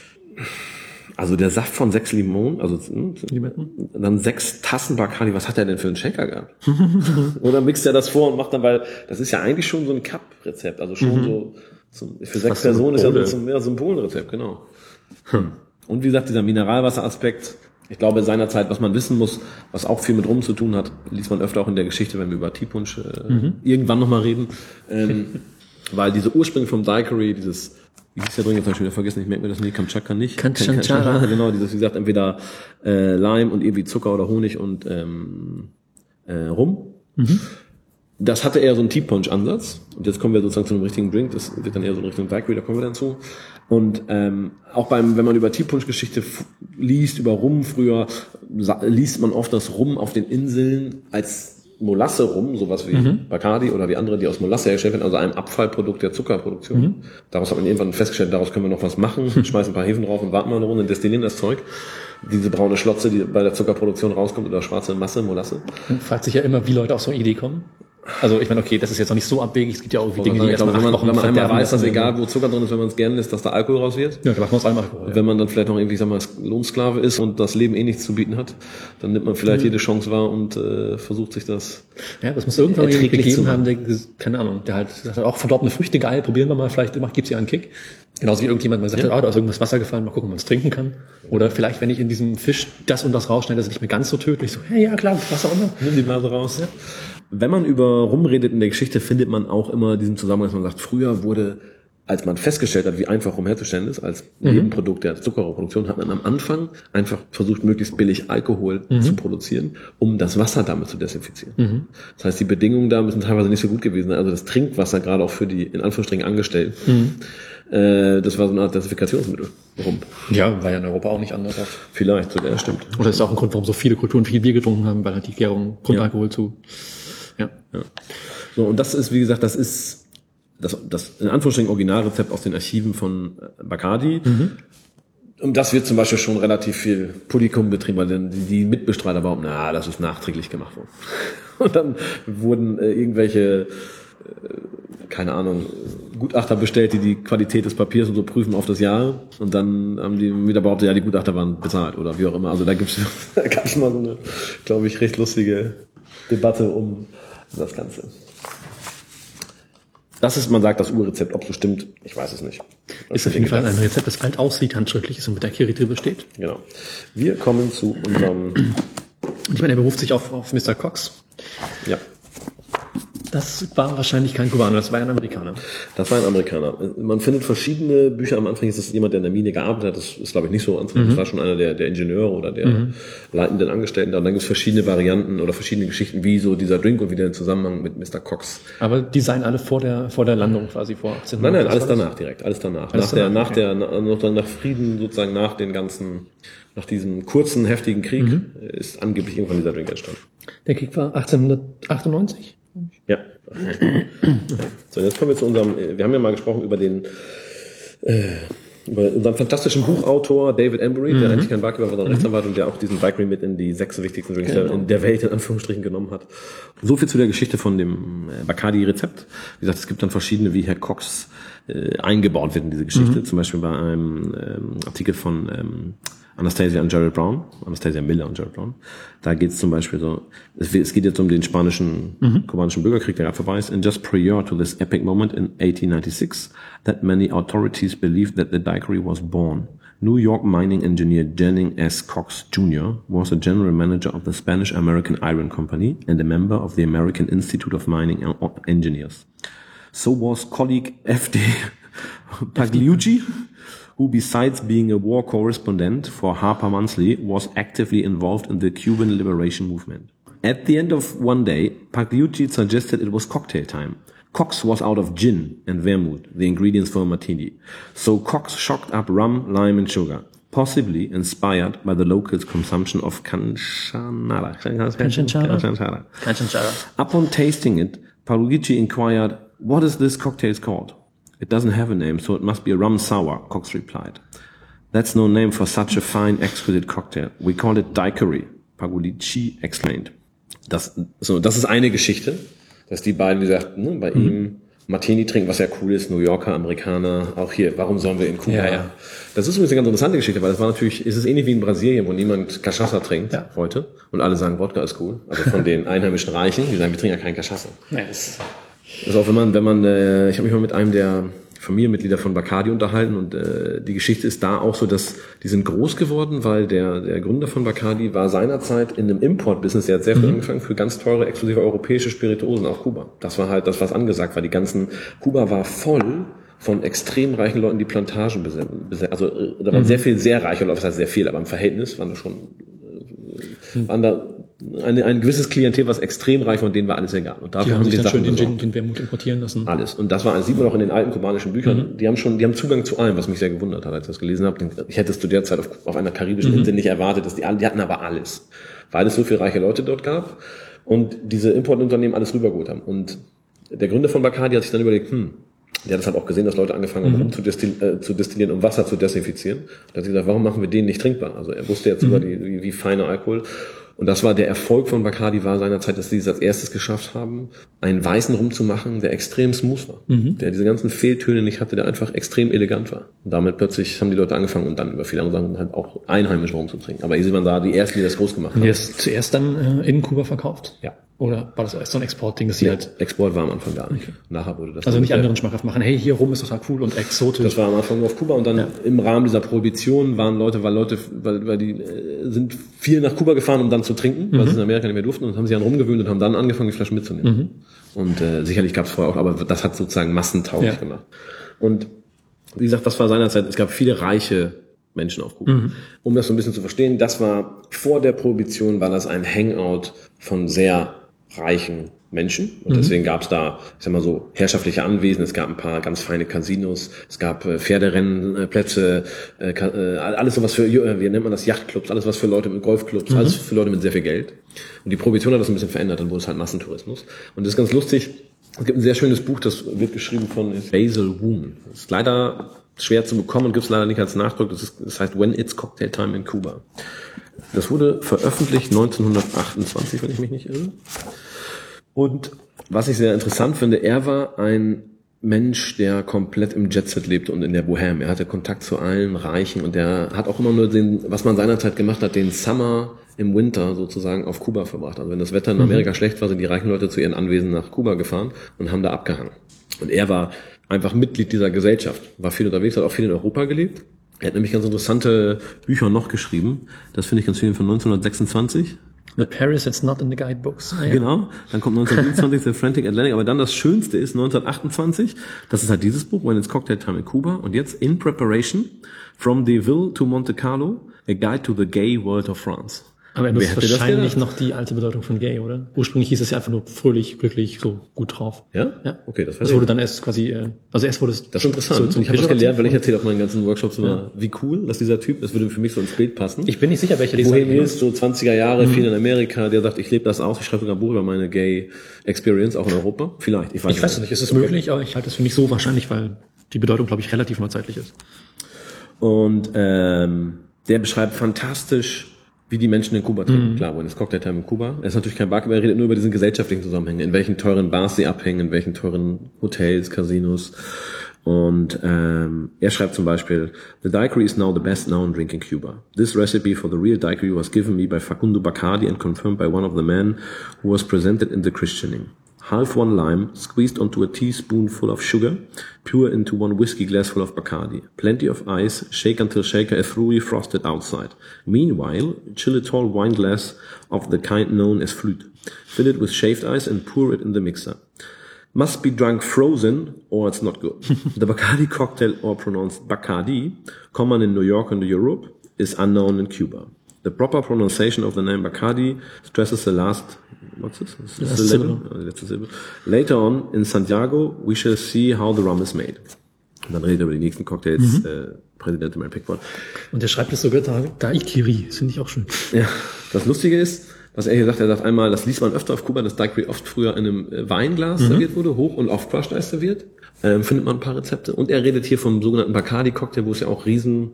Speaker 1: also der Saft von 6 Limetten, also dann 6 Tassen Bacardi, was hat er denn für einen Shaker gehabt? Oder mixt er das vor und macht dann, weil das ist ja eigentlich schon so ein Cup-Rezept, also schon so für 6 Personen ist ja so ein Polenrezept, genau. Und wie gesagt, dieser Mineralwasseraspekt, ich glaube seinerzeit, was man wissen muss, was auch viel mit Rum zu tun hat, liest man öfter auch in der Geschichte, wenn wir über Teepunsch irgendwann nochmal reden, weil diese Ursprünge vom Daiquiri, dieses, wie hieß der drin, jetzt habe ich wieder vergessen, ich merke mir das nicht, Kamtschatka nicht.
Speaker 2: Kamtschatka.
Speaker 1: Genau, dieses, wie gesagt, entweder Lime und irgendwie Zucker oder Honig und Rum. Das hatte eher so einen Tea-Punch-Ansatz. Und jetzt kommen wir sozusagen zu einem richtigen Drink. Das wird dann eher so in Richtung Daiquiri, da kommen wir dann zu. Und auch wenn man über Tea-Punch-Geschichte liest, über Rum früher, liest man oft das Rum auf den Inseln als Molasse rum, sowas wie Bacardi oder wie andere, die aus Molasse hergestellt werden, also einem Abfallprodukt der Zuckerproduktion. Daraus hat man irgendwann festgestellt, daraus können wir noch was machen, schmeißen ein paar Hefen drauf und warten mal eine Runde, destillieren das Zeug. Diese braune Schlotze, die bei der Zuckerproduktion rauskommt, oder schwarze Masse, Molasse.
Speaker 2: Man fragt sich ja immer, wie Leute auf so eine Idee kommen. Also ich meine, okay, das ist jetzt noch nicht so abwegig. Es gibt ja auch irgendwie Dinge, die
Speaker 1: wenn man einmal weiß, dass
Speaker 2: verderben
Speaker 1: egal wo Zucker drin ist, wenn man es gerne lässt, dass da Alkohol raus wird.
Speaker 2: Ja, da macht man aus allem Alkohol.
Speaker 1: Wenn man dann vielleicht noch irgendwie, sag mal, Lohnsklave ist und das Leben nichts zu bieten hat, dann nimmt man vielleicht jede Chance wahr und versucht sich das.
Speaker 2: Ja, das muss irgendwann
Speaker 1: erträglich
Speaker 2: gegeben
Speaker 1: zu
Speaker 2: haben, der, keine Ahnung, der hat auch verdorbene Früchte geil, probieren wir mal, vielleicht gibt's ja einen Kick. Genauso wie irgendjemand mal gesagt hat, da ist irgendwas Wasser gefallen, mal gucken, ob man es trinken kann. Oder vielleicht, wenn ich in diesem Fisch das und das rausschneide, das ist nicht mehr ganz so tödlich. So, hey, ja klar, Wasser unter.
Speaker 1: Nimm die Nase raus. Ja. Wenn man über rumredet in der Geschichte, findet man auch immer diesen Zusammenhang, dass man sagt, früher wurde, als man festgestellt hat, wie einfach Rum herzustellen ist, als Nebenprodukt der Zuckerrohrproduktion, hat man am Anfang einfach versucht, möglichst billig Alkohol zu produzieren, um das Wasser damit zu desinfizieren. Das heißt, die Bedingungen da müssen teilweise nicht so gut gewesen sein. Also das Trinkwasser, gerade auch für die, in Anführungsstrichen, Angestellten, das war so eine Art Desinfikationsmittel. Rum.
Speaker 2: Ja, war ja in Europa auch nicht anders.
Speaker 1: Vielleicht, so, das stimmt.
Speaker 2: Oder ist auch ein Grund, warum so viele Kulturen viel Bier getrunken haben, weil halt die Gärung Grundalkohol zu. Ja.
Speaker 1: So, und das ist, wie gesagt, das ist das in Anführungsstrichen Originalrezept aus den Archiven von Bacardi. Und das wird zum Beispiel schon relativ viel Publikum betrieben, weil dann die Mitbestreiter behaupten, das ist nachträglich gemacht worden. Und dann wurden irgendwelche, keine Ahnung, Gutachter bestellt, die Qualität des Papiers und so prüfen auf das Jahr. Und dann haben die wieder behauptet, die Gutachter waren bezahlt oder wie auch immer. Also da gab es mal so eine, glaube ich, recht lustige Debatte um das Ganze. Das ist, man sagt, das Urrezept. Ob es so stimmt, ich weiß es nicht.
Speaker 2: Ist auf jeden Fall ein Rezept, das alt aussieht, handschriftlich ist und mit der Kiri drüber steht.
Speaker 1: Genau. Wir kommen zu unserem...
Speaker 2: Und ich meine, er beruft sich auf Mr. Cox.
Speaker 1: Ja.
Speaker 2: Das war wahrscheinlich kein Kubaner, das war ein Amerikaner.
Speaker 1: Das war ein Amerikaner. Man findet verschiedene Bücher. Am Anfang ist es jemand, der in der Mine gearbeitet hat. Das ist, glaube ich, nicht so. Das war schon einer der Ingenieure oder der leitenden Angestellten. Und dann gibt es verschiedene Varianten oder verschiedene Geschichten, wie so dieser Drink und wie der in Zusammenhang mit Mr. Cox.
Speaker 2: Aber die seien alle vor der Landung quasi, vor 18.
Speaker 1: Nein, alles danach direkt. Alles danach. Nach Frieden, sozusagen nach diesem kurzen, heftigen Krieg ist angeblich irgendwann dieser Drink entstanden.
Speaker 2: Der Krieg war 1898?
Speaker 1: Ja. So, jetzt kommen wir zu unserem, wir haben ja mal gesprochen über unseren fantastischen Buchautor David Embury, der eigentlich kein Barkeeper war, sondern Rechtsanwalt und der auch diesen Bike mit in die 6 wichtigsten Drinks in der Welt in Anführungsstrichen genommen hat. So viel zu der Geschichte von dem Bacardi-Rezept. Wie gesagt, es gibt dann verschiedene, wie Herr Cox eingebaut wird in diese Geschichte. Zum Beispiel bei einem Artikel von Anastasia Miller und Jared Brown. Da geht es zum Beispiel so, es geht jetzt um den kubanischen Bürgerkrieg, der gerade vorbei ist. And just prior to this epic moment in 1896, that many authorities believed that the daiquiri was born. New York mining engineer Jennings S. Cox Jr. was a general manager of the Spanish-American Iron Company and a member of the American Institute of Mining Engineers. So was colleague F.D. Pagliucci, who besides being a war correspondent for Harper Monthly was actively involved in the Cuban liberation movement. At the end of one day, Pagliucci suggested it was cocktail time. Cox was out of gin and vermouth, the ingredients for a martini. So Cox shocked up rum, lime and sugar, possibly inspired by the locals' consumption of canchanada. Upon tasting it, Pagliucci inquired, "What is this cocktail called?" "It doesn't have a name, so it must be a rum sour," Cox replied. "That's no name for such a fine, exquisite cocktail. We call it daiquiri," Pagliucci explained. Das ist eine Geschichte, dass die beiden, wie gesagt, bei ihm Martini trinken, was ja cool ist, New Yorker, Amerikaner, auch hier, warum sollen wir in Kuba?
Speaker 2: Ja.
Speaker 1: Das ist übrigens eine ganz interessante Geschichte, weil das war natürlich, ist es ähnlich wie in Brasilien, wo niemand Cachaça trinkt heute und alle sagen, Wodka ist cool. Also von den einheimischen Reichen, die sagen, wir trinken ja keinen Cachaça.
Speaker 2: Nice.
Speaker 1: Das ist auch, wenn man, ich habe mich mal mit einem der Familienmitglieder von Bacardi unterhalten und die Geschichte ist da auch so, dass die sind groß geworden, weil der Gründer von Bacardi war seinerzeit in einem Import-Business, der hat sehr viel angefangen für ganz teure, exklusive europäische Spirituosen auf Kuba. Das war halt das, was angesagt war. Kuba war voll von extrem reichen Leuten, die Plantagen besetzen. Also da waren sehr viel sehr reiche Leute, das heißt sehr viel, aber im Verhältnis waren da ein gewisses Klientel, was extrem reich war und denen war alles egal. Und dafür
Speaker 2: haben sich
Speaker 1: die
Speaker 2: dann
Speaker 1: Sachen
Speaker 2: schön
Speaker 1: besorgt.
Speaker 2: den Wermut importieren lassen.
Speaker 1: Alles. Und das sieht man auch in den alten kubanischen Büchern. Die haben Zugang zu allem, was mich sehr gewundert hat, als ich das gelesen habe. Ich hätte es zu der Zeit auf einer karibischen Insel nicht erwartet, dass die hatten aber alles. Weil es so viele reiche Leute dort gab und diese Importunternehmen alles rübergeholt haben. Und der Gründer von Bacardi hat sich dann überlegt, der hat es halt auch gesehen, dass Leute angefangen haben, zu destillieren, um Wasser zu desinfizieren. Da hat sich gesagt, warum machen wir den nicht trinkbar? Also er wusste jetzt über wie feiner Alkohol. Und das war der Erfolg von Bacardi, war seinerzeit, dass sie es als erstes geschafft haben, einen weißen Rum zu machen, der extrem smooth war. Der diese ganzen Fehltöne nicht hatte, der einfach extrem elegant war. Und damit plötzlich haben die Leute angefangen und dann über viele andere Sachen halt auch einheimischen Rum zu trinken. Aber hier waren da die ersten, die das groß gemacht haben.
Speaker 2: Haben die das zuerst dann in Kuba verkauft?
Speaker 1: Ja.
Speaker 2: Oder war das erst so ein Exportding, dass sie halt...
Speaker 1: Export war am Anfang gar nicht. Nachher wurde das...
Speaker 2: Also nicht anderen schmackhaft machen, hey, hier rum ist total cool und exotisch.
Speaker 1: Das war am Anfang nur auf Kuba und dann im Rahmen dieser Prohibition waren Leute, weil die sind viel nach Kuba gefahren, um dann zu trinken, weil sie in Amerika nicht mehr durften und haben sich dann rumgewöhnt und haben dann angefangen, die Flaschen mitzunehmen. Und sicherlich gab es vorher auch, aber das hat sozusagen massentauglich gemacht. Und wie gesagt, das war seinerzeit, es gab viele reiche Menschen auf Kuba. Um das so ein bisschen zu verstehen, das war vor der Prohibition, war das ein Hangout von sehr reichen Menschen. Und deswegen gab es da, ich sag mal so, herrschaftliche Anwesen, es gab ein paar ganz feine Casinos, es gab Pferderennenplätze, alles so was für, wie nennt man das, Yachtclubs, alles was für Leute mit Golfclubs, alles für Leute mit sehr viel Geld. Und die Prohibition hat das ein bisschen verändert, dann wurde es halt Massentourismus. Und das ist ganz lustig, es gibt ein sehr schönes Buch, das wird geschrieben von Basil Woon. Das ist leider schwer zu bekommen und gibt es leider nicht als Nachdruck, das heißt When It's Cocktail Time in Cuba. Das wurde veröffentlicht 1928, wenn ich mich nicht irre. Und was ich sehr interessant finde, er war ein Mensch, der komplett im Jetset lebte und in der Bohème. Er hatte Kontakt zu allen Reichen und der hat auch immer nur was man seinerzeit gemacht hat, den Summer im Winter sozusagen auf Kuba verbracht. Also wenn das Wetter in Amerika schlecht war, sind die reichen Leute zu ihren Anwesen nach Kuba gefahren und haben da abgehangen. Und er war einfach Mitglied dieser Gesellschaft, war viel unterwegs, hat auch viel in Europa gelebt. Er hat nämlich ganz interessante Bücher noch geschrieben. Das finde ich ganz schön, von 1926.
Speaker 2: The Paris that's not in the guidebooks. Ah, ja.
Speaker 1: Genau. Dann kommt 1927 The Frantic Atlantic. Aber dann das Schönste ist 1928. Das ist halt dieses Buch, When It's Cocktail Time in Cuba. Und jetzt In Preparation, From Deauville to Monte Carlo, A Guide to the Gay World of France.
Speaker 2: Aber das ist wahrscheinlich noch die alte Bedeutung von gay, oder? Ursprünglich hieß es ja einfach nur fröhlich, glücklich, so gut drauf.
Speaker 1: Ja? Ja. Okay, das
Speaker 2: wurde dann erst quasi, also erst wurde es...
Speaker 1: Das ist interessant. So, ich habe das gelernt, weil ich erzähle auf meinen ganzen Workshops immer, wie cool, dass dieser Typ, das würde für mich so ins Bild passen.
Speaker 2: Ich bin nicht sicher, welcher dieser
Speaker 1: ist, so 20er Jahre, viel in Amerika, der sagt, ich lebe das aus, ich schreibe sogar ein Buch über meine Gay Experience, auch in Europa. Vielleicht, ich weiß
Speaker 2: es nicht, es ist möglich, aber ich halte es für nicht so wahrscheinlich, weil die Bedeutung, glaube ich, relativ neuzeitlich ist.
Speaker 1: Und der beschreibt fantastisch, wie die Menschen in Kuba trinken. Klar, When It's Cocktail Time in Kuba. Er ist natürlich kein Barkeeper, er redet nur über diesen gesellschaftlichen Zusammenhänge, in welchen teuren Bars sie abhängen, in welchen teuren Hotels, Casinos. Und er schreibt zum Beispiel, The daiquiri is now the best known drink in Cuba. This recipe for the real daiquiri was given me by Facundo Bacardi and confirmed by one of the men who was presented in the christening. Half one lime, squeezed onto a teaspoonful of sugar, pour into one whiskey glass full of Bacardi. Plenty of ice, shake until shaker is thoroughly frosted outside. Meanwhile, chill a tall wine glass of the kind known as flute. Fill it with shaved ice and pour it in the mixer. Must be drunk frozen or it's not good. The Bacardi cocktail, or pronounced Bacardi, common in New York and Europe, is unknown in Cuba. The proper pronunciation of the name Bacardi stresses the last, what's this? Letzte Silbe. Later on, in Santiago, we shall see how the rum is made. Und dann redet er über die nächsten Cocktails, Präsident Mel Pickford.
Speaker 2: Und er schreibt es sogar Daiquiri, das finde ich auch schön.
Speaker 1: Ja, das Lustige ist, was er hier sagt, er sagt einmal, das liest man öfter auf Kuba, dass Daiquiri oft früher in einem Weinglas serviert wurde, hoch und auf Crushed Eis serviert. Findet man ein paar Rezepte. Und er redet hier vom sogenannten Bacardi-Cocktail, wo es ja auch in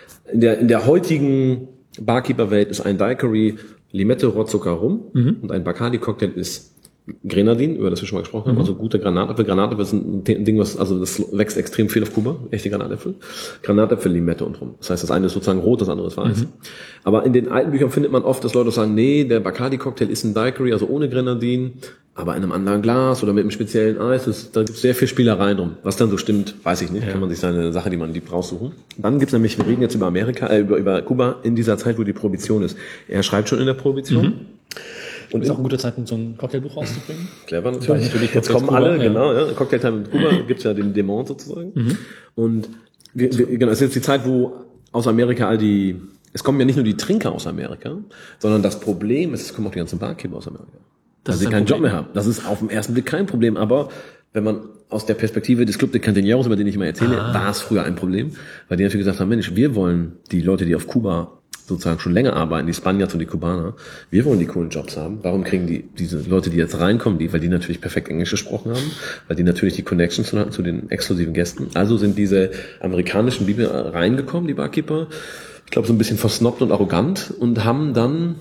Speaker 1: der heutigen Barkeeper-Welt ist ein Daiquiri Limette, Rohrzucker, Rum und ein Bacardi-Cocktail ist Grenadin, über das wir schon mal gesprochen haben, also guter Granatäpfel. Granatäpfel ist ein Ding, das wächst extrem viel auf Kuba, echte Granatäpfel. Granatäpfel, Limette und Rum. Das heißt, das eine ist sozusagen rot, das andere ist weiß. Aber in den alten Büchern findet man oft, dass Leute sagen, nee, der Bacardi-Cocktail ist ein Daiquiri, also ohne Grenadin, aber in einem anderen Glas oder mit einem speziellen Eis. Da gibt es sehr viel Spielereien drum. Was dann so stimmt, weiß ich nicht. Ja. Kann man sich seine Sache, die man liebt, raussuchen. Dann gibt's nämlich, wir reden jetzt über über Kuba in dieser Zeit, wo die Prohibition ist. Er schreibt schon in der Prohibition.
Speaker 2: Und ist auch ein guter Zeitpunkt, so ein Cocktailbuch rauszubringen.
Speaker 1: Clever natürlich. Jetzt kommen Kuba, alle, genau, ja. Cocktail Time in Kuba gibt's ja den Demont sozusagen. Und genau, es ist jetzt die Zeit, wo aus Amerika es kommen ja nicht nur die Trinker aus Amerika, sondern das Problem ist, es kommen auch die ganzen Barkeeper aus Amerika. Dass sie keinen Job mehr haben. Das ist auf den ersten Blick kein Problem, aber wenn man aus der Perspektive des Club de Cantineros, über den ich immer erzähle, war es früher ein Problem, weil die natürlich gesagt haben, Mensch, wir wollen die Leute, die auf Kuba sozusagen schon länger arbeiten, die Spaniards und die Kubaner, wir wollen die coolen Jobs haben. Warum kriegen diese Leute, die jetzt reinkommen, weil die natürlich perfekt Englisch gesprochen haben, weil die natürlich die Connections hatten zu den exklusiven Gästen. Also sind diese amerikanischen Bibel reingekommen, die Barkeeper, ich glaube so ein bisschen versnobbt und arrogant und haben dann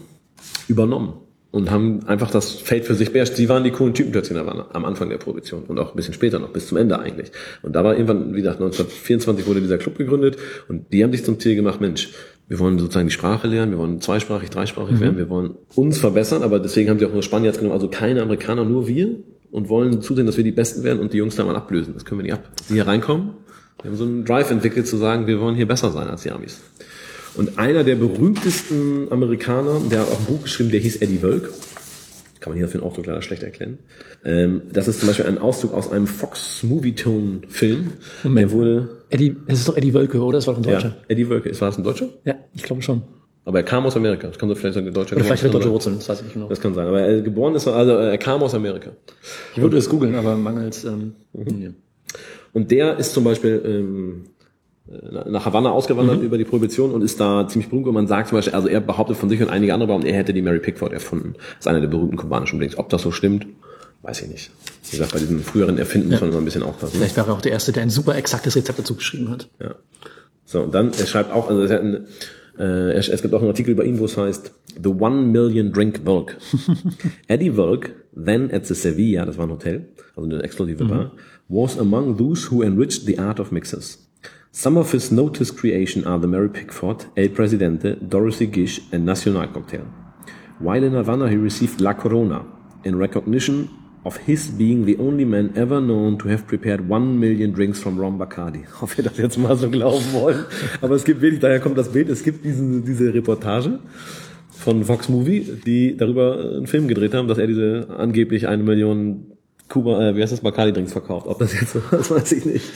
Speaker 1: übernommen und haben einfach das Feld für sich beherrscht. Sie waren die coolen Typen plötzlich am Anfang der Prohibition und auch ein bisschen später noch, bis zum Ende eigentlich. Und da war irgendwann, wie gesagt, 1924 wurde dieser Club gegründet und die haben sich zum Ziel gemacht, Mensch, wir wollen sozusagen die Sprache lernen, wir wollen zweisprachig, dreisprachig werden, wir wollen uns verbessern, aber deswegen haben sie auch nur Spanier jetzt genommen, also keine Amerikaner, nur wir und wollen zusehen, dass wir die Besten werden und die Jungs da mal ablösen. Das können wir nicht ab. Die hier reinkommen, wir haben so einen Drive entwickelt zu sagen, wir wollen hier besser sein als die Amis. Und einer der berühmtesten Amerikaner, der hat auch ein Buch geschrieben, der hieß Eddie Wölk. Kann man hier auf den Ausdruck leider schlecht erkennen. Das ist zum Beispiel ein Auszug aus einem Fox Movietone-Film. Der wurde...
Speaker 2: Eddie, es ist doch Eddie Wölke, oder? Das war doch ein Deutscher.
Speaker 1: Ja, Eddie Wölke. War das ein Deutscher?
Speaker 2: Ja, ich glaube schon.
Speaker 1: Aber er kam aus Amerika. Das kann so vielleicht sagen, Deutscher.
Speaker 2: Oder vielleicht hat er deutsche Wurzeln, das weiß ich nicht genau.
Speaker 1: Das kann sein. Aber er geboren ist, also er kam aus Amerika.
Speaker 2: Ich würde es googeln, aber mangels... Ja.
Speaker 1: Und der ist zum Beispiel... nach Havanna ausgewandert über die Prohibition und ist da ziemlich berühmt. Und man sagt zum Beispiel, also er behauptet von sich und einige andere behaupten, er hätte die Mary Pickford erfunden. Das ist einer der berühmten kubanischen Drinks. Ob das so stimmt, weiß ich nicht. Wie gesagt, bei diesen früheren Erfinden muss man immer ein bisschen aufpassen.
Speaker 2: Vielleicht war er auch der Erste, der ein super exaktes Rezept dazu geschrieben hat.
Speaker 1: Ja. So, und dann, er schreibt auch, also es gibt auch einen Artikel über ihn, wo es heißt, The 1 Million Drink Wölk. Eddie Wölk, then at the Sevilla, das war ein Hotel, also eine exklusive Bar, was among those who enriched the art of mixers. Some of his noticed creation are the Mary Pickford, El Presidente, Dorothy Gish, and Nacional Cocktail. While in Havana, he received La Corona in recognition of his being the only man ever known to have prepared 1 million drinks from Rum Bacardi. Ob wir das jetzt mal so glauben wollen. Aber es gibt wirklich, daher kommt das Bild, es gibt diese Reportage von Fox Movie, die darüber einen Film gedreht haben, dass er diese angeblich 1 Million Bacardi-Drinks verkauft. Ob das jetzt so, das weiß ich nicht.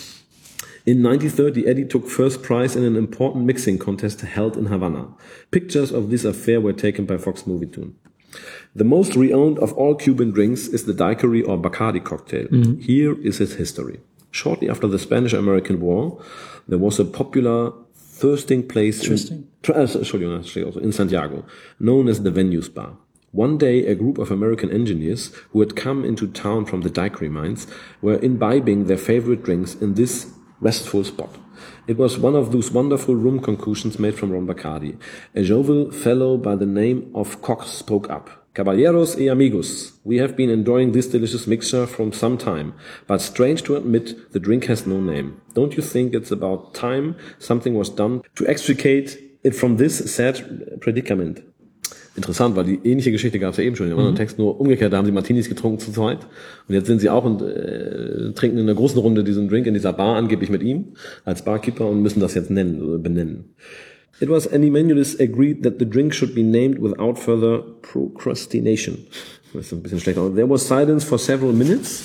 Speaker 1: In 1930, Eddie took first prize in an important mixing contest held in Havana. Pictures of this affair were taken by Fox Movietone. The most renowned of all Cuban drinks is the daiquiri or Bacardi cocktail. Here is its history. Shortly after the Spanish-American War, there was a popular thirsting place in Santiago, known as the Venues Bar. One day, a group of American engineers who had come into town from the daiquiri mines were imbibing their favorite drinks in this restful spot. It was one of those wonderful rum concoctions made from Rum Bacardi. A jovial fellow by the name of Cox spoke up. Caballeros y amigos, we have been enjoying this delicious mixture from some time, but strange to admit, the drink has no name. Don't you think it's about time something was done to extricate it from this sad predicament? Interessant, weil die ähnliche Geschichte gab es ja eben schon in einem Text, nur umgekehrt, da haben sie Martinis getrunken zu zweit und jetzt sind sie auch und trinken in einer großen Runde diesen Drink in dieser Bar, angeblich mit ihm als Barkeeper und müssen das jetzt benennen. It was unanimously agreed that the drink should be named without further procrastination. Das ist ein bisschen schlecht. There was silence for several minutes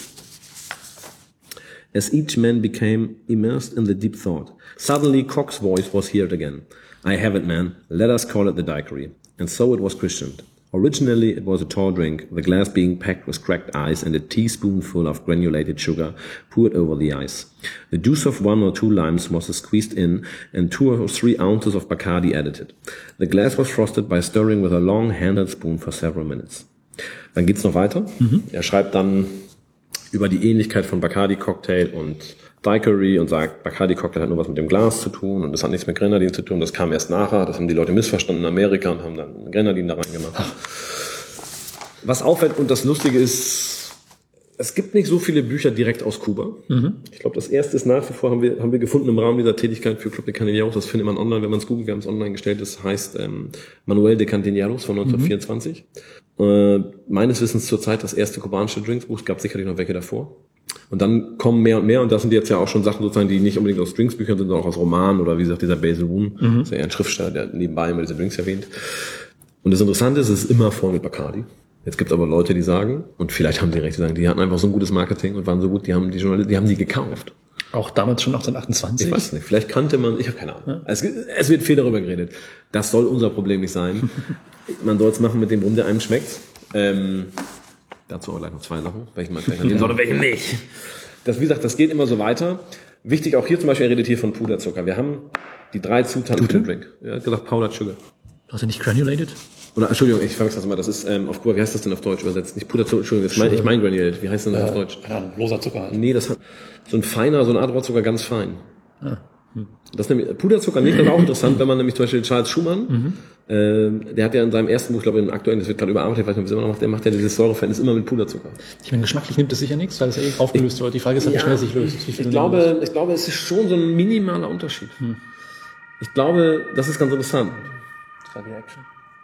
Speaker 1: as each man became immersed in the deep thought. Suddenly Cox's voice was heard again. I have it, man. Let us call it the daiquiri. And so it was christened. Originally, it was a tall drink, the glass being packed with cracked ice and a teaspoonful of granulated sugar poured over the ice. The juice of 1 or 2 limes was squeezed in and 2 or 3 ounces of Bacardi added. The glass was frosted by stirring with a long-handled spoon for several minutes. Dann geht's noch weiter. Er schreibt dann über die Ähnlichkeit von Bacardi-Cocktail und Daiquiri und sagt, Bacardi-Cocktail hat nur was mit dem Glas zu tun und das hat nichts mit Grenadin zu tun. Das kam erst nachher. Das haben die Leute missverstanden in Amerika und haben dann Grenadin da reingemacht. Was auffällt und das Lustige ist, es gibt nicht so viele Bücher direkt aus Kuba. Ich glaube, das erste ist nach wie vor, haben wir gefunden im Rahmen dieser Tätigkeit für Club de Cantineros. Das findet man online, wenn man es googelt. Wir haben es online gestellt. Das heißt Manuel de Cantineros von 1924. Meines Wissens zurzeit das erste kubanische Drinksbuch. Es gab sicherlich noch welche davor. Und dann kommen mehr und mehr, und das sind jetzt ja auch schon Sachen sozusagen, die nicht unbedingt aus Drinksbüchern sind, sondern auch aus Romanen oder wie gesagt dieser Basil Woon, das ist ja eher ein Schriftsteller, der nebenbei immer diese Drinks erwähnt. Und das Interessante ist, es ist immer voll mit Bacardi. Jetzt gibt es aber Leute, die sagen, und vielleicht haben sie recht, die sagen, die hatten einfach so ein gutes Marketing und waren so gut, die haben die gekauft.
Speaker 2: Auch damals schon 1828?
Speaker 1: Ich weiß nicht, vielleicht kannte man, ich habe keine Ahnung. Ja. Es wird viel darüber geredet. Das soll unser Problem nicht sein. Man soll es machen mit dem Rum, der einem schmeckt. Dazu auch gleich noch 2 Sachen, welchen man vielleicht nehmen soll und welchen nicht. Das, wie gesagt, das geht immer so weiter. Wichtig auch hier zum Beispiel, er redet hier von Puderzucker. Wir haben die 3 Zutaten für den Drink. Er hat gesagt Powdered Sugar.
Speaker 2: Hast du nicht granulated?
Speaker 1: Oder, Entschuldigung, ich verwechsel das mal. Das ist auf Kuba, wie heißt das denn auf Deutsch übersetzt? Nicht Puderzucker, Entschuldigung, ich mein granulated. Wie heißt das denn auf Deutsch?
Speaker 2: Ja, loser Zucker halt.
Speaker 1: Nee, das hat so ein feiner, so eine Art Rohrzucker, ganz fein. Das ist nämlich Puderzucker nicht, das ist auch interessant, wenn man nämlich zum Beispiel Charles Schumann, der hat ja in seinem ersten Buch, ich glaube in dem aktuellen, das wird gerade überarbeitet, ich weiß nicht, ob es immer noch macht, der macht ja dieses Säureverhältnis immer mit Puderzucker.
Speaker 2: Ich meine, geschmacklich nimmt es sicher nichts, weil es ja aufgelöst wird. Die Frage ist halt, wie schnell es sich löst.
Speaker 1: Ich glaube, es ist schon so ein minimaler Unterschied. Ich glaube, das ist ganz interessant.
Speaker 2: Das war die Action.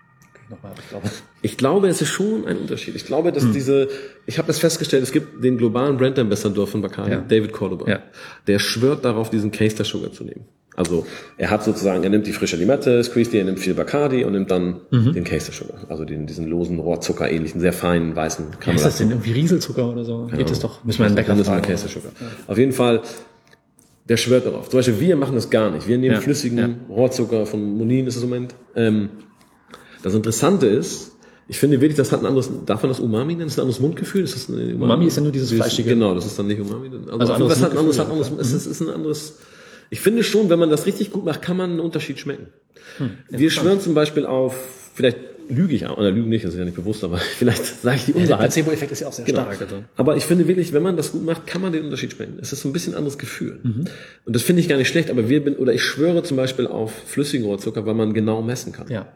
Speaker 1: Ich glaube, es ist schon ein Unterschied. Ich glaube, dass ich habe das festgestellt, es gibt den globalen Brand Ambassador von Bacardi, David Cordoba. Ja. Der schwört darauf, diesen Caster Sugar zu nehmen. Also, er nimmt die frische Limette, squeezed die, er nimmt viel Bacardi und nimmt dann den Caster Sugar. Also diesen losen Rohrzucker ähnlichen, sehr feinen, weißen
Speaker 2: Kram. Ist das denn irgendwie Rieselzucker oder so? Geht das doch?
Speaker 1: Müssen wir einen Bäcker fragen. Caster Sugar. Ja. Auf jeden Fall, der schwört darauf. Zum Beispiel, wir machen das gar nicht. Wir nehmen flüssigen Rohrzucker von Monin, ist das im Moment. Das Interessante ist, ich finde wirklich, das hat ein anderes, darf man das Umami nennen? Ist das ein anderes Mundgefühl? Ist das
Speaker 2: Umami ist ja nur dieses Fleischige.
Speaker 1: Genau, das ist dann nicht Umami. Also das hat ein anderes, es ist ein anderes, ich finde schon, wenn man das richtig gut macht, kann man einen Unterschied schmecken. Wir schwören zum Beispiel auf, vielleicht lüge ich auch, oder lüge nicht, das ist ja nicht bewusst, aber vielleicht sage ich die Unwahrheit.
Speaker 2: Der Placebo-Effekt ist ja auch sehr stark.
Speaker 1: Aber ich finde wirklich, wenn man das gut macht, kann man den Unterschied schmecken. Es ist so ein bisschen anderes Gefühl. Und das finde ich gar nicht schlecht, aber ich schwöre zum Beispiel auf flüssigen Rohrzucker, weil man genau messen kann.
Speaker 2: Ja.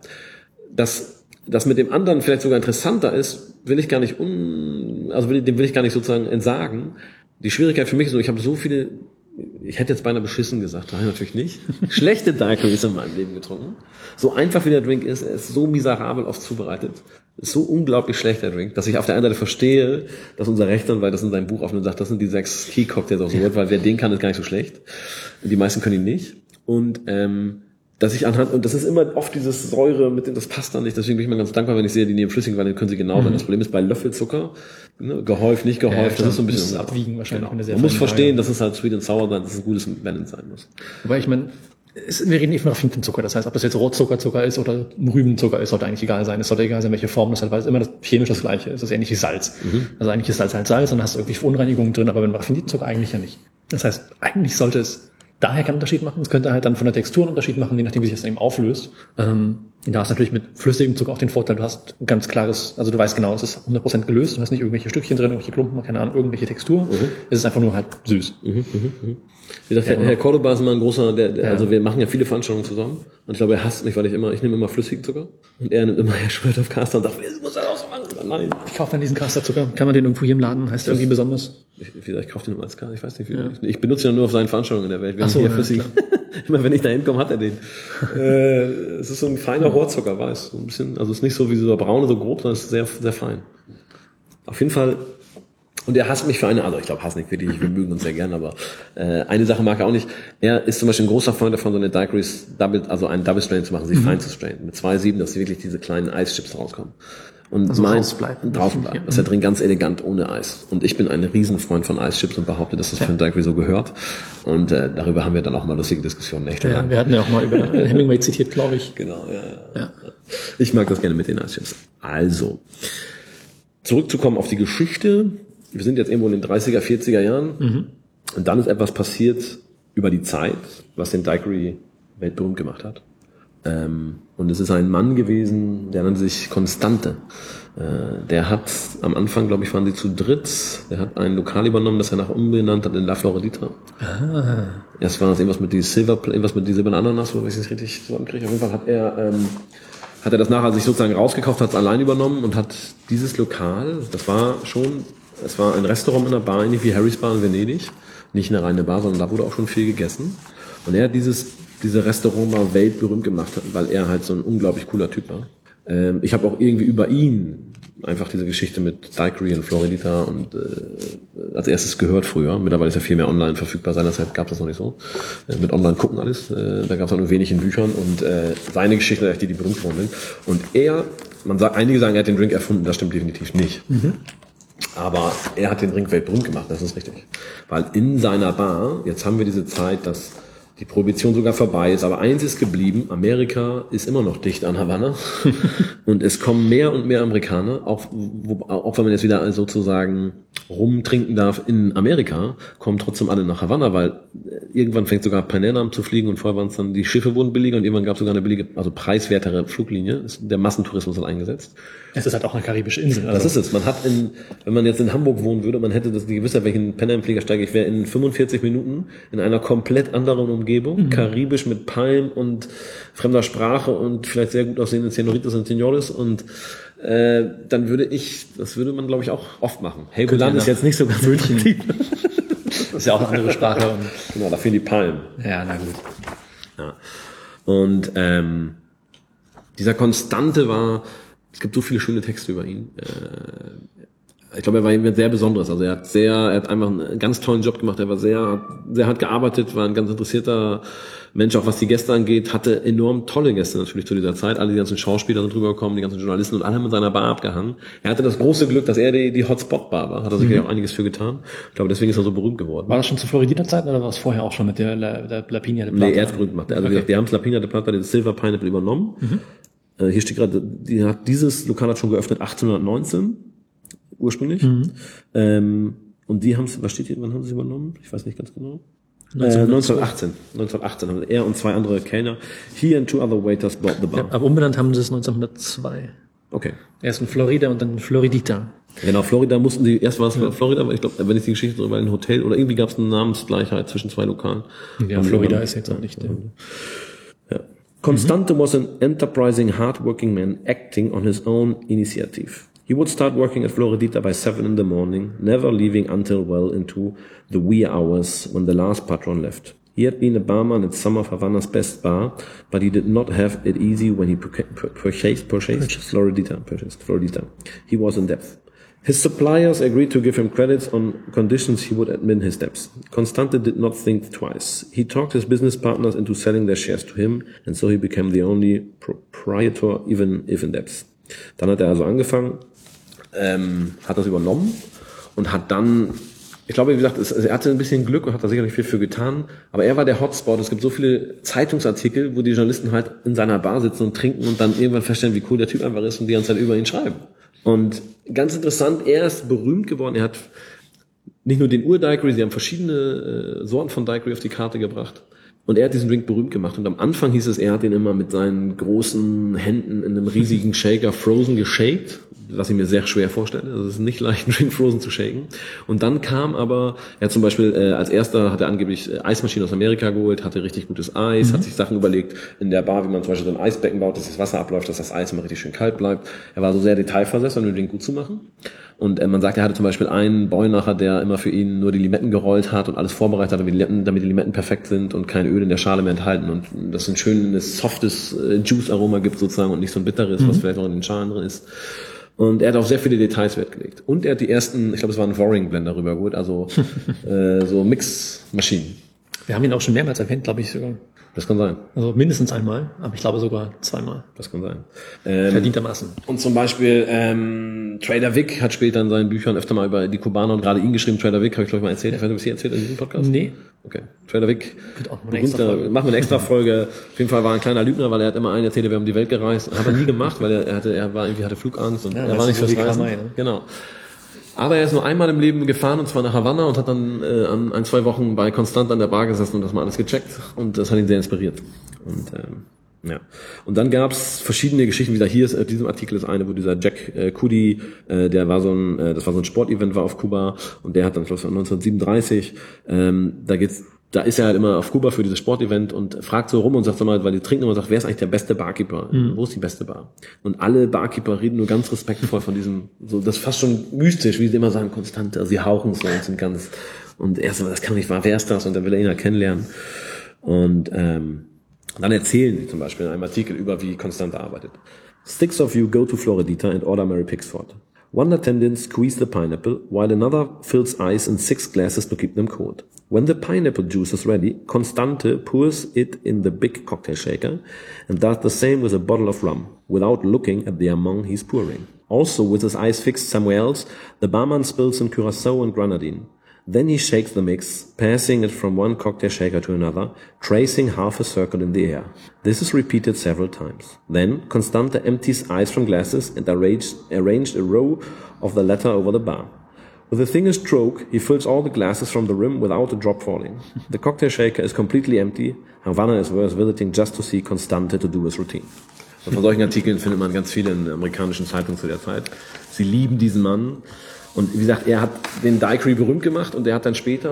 Speaker 1: Das mit dem anderen vielleicht sogar interessanter ist, dem will ich gar nicht sozusagen entsagen. Die Schwierigkeit für mich ist so, ich habe so viele, ich hätte jetzt beinahe beschissen gesagt, nein, natürlich nicht. Schlechte Daiquiris in meinem Leben getrunken. So einfach wie der Drink ist, er ist so miserabel oft zubereitet. Ist so unglaublich schlecht, der Drink, dass ich auf der einen Seite verstehe, dass unser Rechtsanwalt das in seinem Buch aufnimmt und sagt, das sind die 6 Key-Cocktails auf so Wort, weil wer den kann, ist gar nicht so schlecht. Und die meisten können ihn nicht. Und dass ich und das ist immer oft dieses Säure das passt dann nicht, deswegen bin ich mal ganz dankbar, wenn ich sehe, die nehmen flüssigen Wein, dann können sie genau sein. Das Problem ist bei Löffelzucker, gehäuft, nicht gehäuft, das ist so ein bisschen
Speaker 2: abwiegen wahrscheinlich.
Speaker 1: Man muss verstehen, dass es halt sweet and sour sein, dass es ein gutes Balance sein muss.
Speaker 2: Wobei ich meine, wir reden eben von Finkenzucker, das heißt, ob das jetzt Rotzucker ist oder ein Rübenzucker ist, sollte eigentlich egal sein. Es sollte egal sein, welche Form das hat, weil es immer chemisch das Gleiche ist. Das ist ähnlich wie Salz. Also eigentlich ist Salz halt Salz und hast irgendwie Verunreinigungen drin, aber wenn man Raffinierzucker eigentlich ja nicht. Das heißt, eigentlich sollte es daher keinen Unterschied machen. Es könnte halt dann von der Textur einen Unterschied machen, je nachdem, wie sich das eben auflöst. Da hast du natürlich mit flüssigem Zucker auch den Vorteil, du hast ein ganz klares, also du weißt genau, es ist 100% gelöst, du hast nicht irgendwelche Stückchen drin, irgendwelche Klumpen, keine Ahnung, irgendwelche Textur. Es ist einfach nur halt süß.
Speaker 1: Wie gesagt, Herr Cordoba ist immer ein großer, also wir machen ja viele Veranstaltungen zusammen und ich glaube, er hasst mich, weil ich nehme immer flüssigen Zucker und er nimmt immer, er schwört auf Caster und sagt, es muss das auch so machen. Nein.
Speaker 2: Ich kaufe dann diesen Casterzucker. Kann man den irgendwo hier im Laden? Heißt der irgendwie besonders?
Speaker 1: Ich kaufe den immer als Caster, ich weiß nicht, ich benutze ihn nur auf seinen Veranstaltungen in der Welt. Immer wenn ich da hinkomme, hat er den. Es ist so ein feiner Rohrzucker, weiß. So ein bisschen, also es ist nicht so wie so braune, so grob, sondern es ist sehr, sehr fein. Auf jeden Fall. Und er hasst mich für also ich glaube, hasst nicht wirklich, wir mögen uns sehr gern, aber eine Sache mag er auch nicht. Er ist zum Beispiel ein großer Freund davon, so eine Daiquiris einen Double Strain zu machen, sie fein zu strainen. Mit 2,7, dass wirklich diese kleinen Eischips rauskommen. Und
Speaker 2: also
Speaker 1: draußen bleiben. Das ist ja drin ganz elegant ohne Eis. Und ich bin ein Riesenfreund von Eischips und behaupte, dass das für ein Daiquiri so gehört. Und darüber haben wir dann auch mal lustige Diskussionen.
Speaker 2: Ja, wir hatten ja auch mal über Hemingway zitiert, glaube ich.
Speaker 1: Genau, ja. Ich mag das gerne mit den Eischips. Also, zurückzukommen auf die Geschichte. Wir sind jetzt irgendwo in den 30er, 40er Jahren. Und dann ist etwas passiert über die Zeit, was den Daiquiri weltberühmt gemacht hat. Und es ist ein Mann gewesen, der nannte sich Constante. Der hat am Anfang, glaube ich, waren sie zu dritt. Der hat ein Lokal übernommen, das er nach umbenannt hat in La Floridita. Erst war das irgendwas mit die silbernen Ananas, wo ich es richtig zusammenkriege. Auf jeden Fall hat er das nachher sich sozusagen rausgekauft, hat es allein übernommen und hat dieses Lokal, es war ein Restaurant in einer Bar, ähnlich wie Harry's Bar in Venedig. Nicht eine reine Bar, sondern da wurde auch schon viel gegessen. Und er hat diese Restaurant mal weltberühmt gemacht, weil er halt so ein unglaublich cooler Typ war. Ich habe auch irgendwie über ihn einfach diese Geschichte mit Daiquiri in Floridita und als erstes gehört früher. Mittlerweile ist ja viel mehr online verfügbar. Seinerzeit gab es das noch nicht so. Mit online gucken alles. Da gab es auch nur wenig in Büchern und seine Geschichte, die berühmt geworden sind. Und einige sagen, er hat den Drink erfunden. Das stimmt definitiv nicht. Aber er hat den Drink weltberühmt gemacht, das ist richtig. Weil in seiner Bar, jetzt haben wir diese Zeit, dass die Prohibition sogar vorbei ist, aber eins ist geblieben, Amerika ist immer noch dicht an Havanna und es kommen mehr und mehr Amerikaner, auch wenn man jetzt wieder sozusagen rumtrinken darf in Amerika, kommen trotzdem alle nach Havanna, weil irgendwann fängt sogar Panera an zu fliegen und vorher waren es dann, die Schiffe wurden billiger und irgendwann gab es sogar eine billige, also preiswertere Fluglinie, der Massentourismus hat eingesetzt.
Speaker 2: Es ist halt auch eine karibische Insel.
Speaker 1: Also. Das ist es. Man hat wenn man jetzt in Hamburg wohnen würde, man hätte die Gewissheit, wenn ich in Panama-Flieger steige, ich wäre in 45 Minuten in einer komplett anderen Umgebung Umgebung, karibisch mit Palm und fremder Sprache und vielleicht sehr gut aussehenden Senoritas und Senores und dann das würde man glaube ich auch oft machen. Helgoland ist jetzt nicht so ganz
Speaker 2: München. Ist ja auch eine andere Sprache.
Speaker 1: Genau, da fehlen die Palmen.
Speaker 2: Ja, na gut.
Speaker 1: Ja. Und dieser Konstante es gibt so viele schöne Texte über ihn. Ich glaube, er war jemand sehr Besonderes. Also er hat einfach einen ganz tollen Job gemacht. Er war sehr hart gearbeitet, war ein ganz interessierter Mensch, auch was die Gäste angeht, hatte enorm tolle Gäste natürlich zu dieser Zeit. Alle die ganzen Schauspieler sind drüber gekommen, die ganzen Journalisten und alle haben mit seiner Bar abgehangen. Er hatte das große Glück, dass er die Hotspot-Bar war. Hat er sicherlich auch einiges für getan. Ich glaube, deswegen ist er so berühmt geworden.
Speaker 2: War das schon zu Floridita-Zeiten oder war es vorher auch schon mit der La Piña de Plata?
Speaker 1: Nee, er hat berühmt gemacht. Also okay. Die haben La Piña de Plata, den Silver Pineapple übernommen. Hier steht gerade, dieses Lokal hat schon geöffnet 1819. Ursprünglich. Und die haben es, was steht hier, wann haben sie es übernommen? Ich weiß nicht ganz genau. 1918 haben er und 2 andere Kellner. He and 2 other waiters bought the bar.
Speaker 2: Ja, aber umbenannt haben sie es 1902.
Speaker 1: Okay.
Speaker 2: Erst in Florida und dann in Floridita.
Speaker 1: Genau, Florida mussten die, erst war es Florida, aber ich glaube, wenn ich die Geschichte so über ein Hotel oder irgendwie gab es eine Namensgleichheit zwischen 2 Lokalen.
Speaker 2: Ja, Florida ist jetzt auch nicht.
Speaker 1: Ja. Constante was an enterprising, hardworking man acting on his own initiative. He would start working at Floridita by 7 in the morning, never leaving until well into the wee hours when the last patron left. He had been a barman at some of Havana's best bar, but he did not have it easy when he purchased Floridita. He was in debt. His suppliers agreed to give him credits on conditions he would admit his debts. Constante did not think twice. He talked his business partners into selling their shares to him, and so he became the only proprietor, even if in debts. Dann hat er also angefangen, hat das übernommen und hat dann, ich glaube, wie gesagt, er hatte ein bisschen Glück und hat da sicherlich viel für getan, aber er war der Hotspot. Es gibt so viele Zeitungsartikel, wo die Journalisten halt in seiner Bar sitzen und trinken und dann irgendwann feststellen, wie cool der Typ einfach ist und die ganze Zeit über ihn schreiben. Und ganz interessant, er ist berühmt geworden, er hat nicht nur den Ur-Daiquiri, sie haben verschiedene Sorten von Daiquiri auf die Karte gebracht. Und er hat diesen Drink berühmt gemacht. Und am Anfang hieß es, er hat den immer mit seinen großen Händen in einem riesigen Shaker frozen geshakt, was ich mir sehr schwer vorstelle. Also es ist nicht leicht, einen Drink frozen zu shaken. Und dann kam aber, er hat zum Beispiel als erster hat er angeblich Eismaschinen aus Amerika geholt, hatte richtig gutes Eis, hat sich Sachen überlegt in der Bar, wie man zum Beispiel so ein Eisbecken baut, dass das Wasser abläuft, dass das Eis immer richtig schön kalt bleibt. Er war so sehr detailversetzt, um den Drink gut zu machen. Und man sagt, er hatte zum Beispiel einen Bräunacher, der immer für ihn nur die Limetten gerollt hat und alles vorbereitet hat, damit die Limetten perfekt sind und kein Öl in der Schale mehr enthalten und das ein schönes, softes Juice-Aroma gibt sozusagen und nicht so ein bitteres, was vielleicht auch in den Schalen drin ist. Und er hat auf sehr viele Details Wert gelegt. Und er hat die ersten, ich glaube, es war ein Voring-Blender rübergeholt, also so Mixmaschinen.
Speaker 2: Wir haben ihn auch schon mehrmals erwähnt, glaube ich sogar.
Speaker 1: Das kann sein.
Speaker 2: Also mindestens einmal, aber ich glaube sogar 2-mal.
Speaker 1: Das kann sein.
Speaker 2: Verdientermaßen.
Speaker 1: Und zum Beispiel Trader Vic hat später in seinen Büchern öfter mal über die Kubaner und gerade ihn geschrieben. Trader Vic habe ich, glaube ich, mal erzählt. Ich weiß nicht, ob ich erzählt in diesem Podcast?
Speaker 2: Nee.
Speaker 1: Okay. Trader Vic,
Speaker 2: machen
Speaker 1: wir eine extra Folge. Auf jeden Fall war ein kleiner Lügner, weil er hat immer einen erzählt, wir haben die Welt gereist. Hat er nie gemacht, weil er hatte Flugangst und er war nicht fürs Reisen. Ne? Genau. Aber er ist nur einmal im Leben gefahren, und zwar nach Havanna, und hat dann an 2 Wochen bei Constante an der Bar gesessen und das mal alles gecheckt. Und das hat ihn sehr inspiriert. Und ja. Und dann gab's verschiedene Geschichten. Wie gesagt, hier ist diesem Artikel ist eine, wo dieser Jack Cudi, der war das war so ein Sportevent, war auf Kuba, und der hat dann, ich glaube, 1937, da ist er halt immer auf Kuba für dieses Sportevent und fragt so rum und sagt so mal, weil die trinken immer und sagt, wer ist eigentlich der beste Barkeeper? Wo ist die beste Bar? Und alle Barkeeper reden nur ganz respektvoll von diesem, so, das ist fast schon mystisch, wie sie immer sagen, konstant, also sie hauchen so und sind ganz, und erst mal, das kann nicht wahr, wer ist das? Und dann will er ihn ja kennenlernen. Und dann erzählen sie zum Beispiel in einem Artikel über, wie Constante arbeitet. 6 of you go to Floridita and order Mary Pickford. One attendant squeezes the pineapple, while another fills ice in 6 glasses to keep them cold. When the pineapple juice is ready, Constante pours it in the big cocktail shaker and does the same with a bottle of rum, without looking at the amount he's pouring. Also, with his eyes fixed somewhere else, the barman spills in curacao and grenadine. Then he shakes the mix, passing it from one cocktail shaker to another, tracing half a circle in the air. This is repeated several times. Then Constante empties ice from glasses and arranged a row of the latter over the bar. With a thinner stroke, he fills all the glasses from the rim without a drop falling. The cocktail shaker is completely empty. Havana is worth visiting just to see Constante to do his routine. Und von solchen Artikeln findet man ganz viele in amerikanischen Zeitungen zu der Zeit. Sie lieben diesen Mann. Und wie gesagt, er hat den Daiquiri berühmt gemacht, und er hat dann später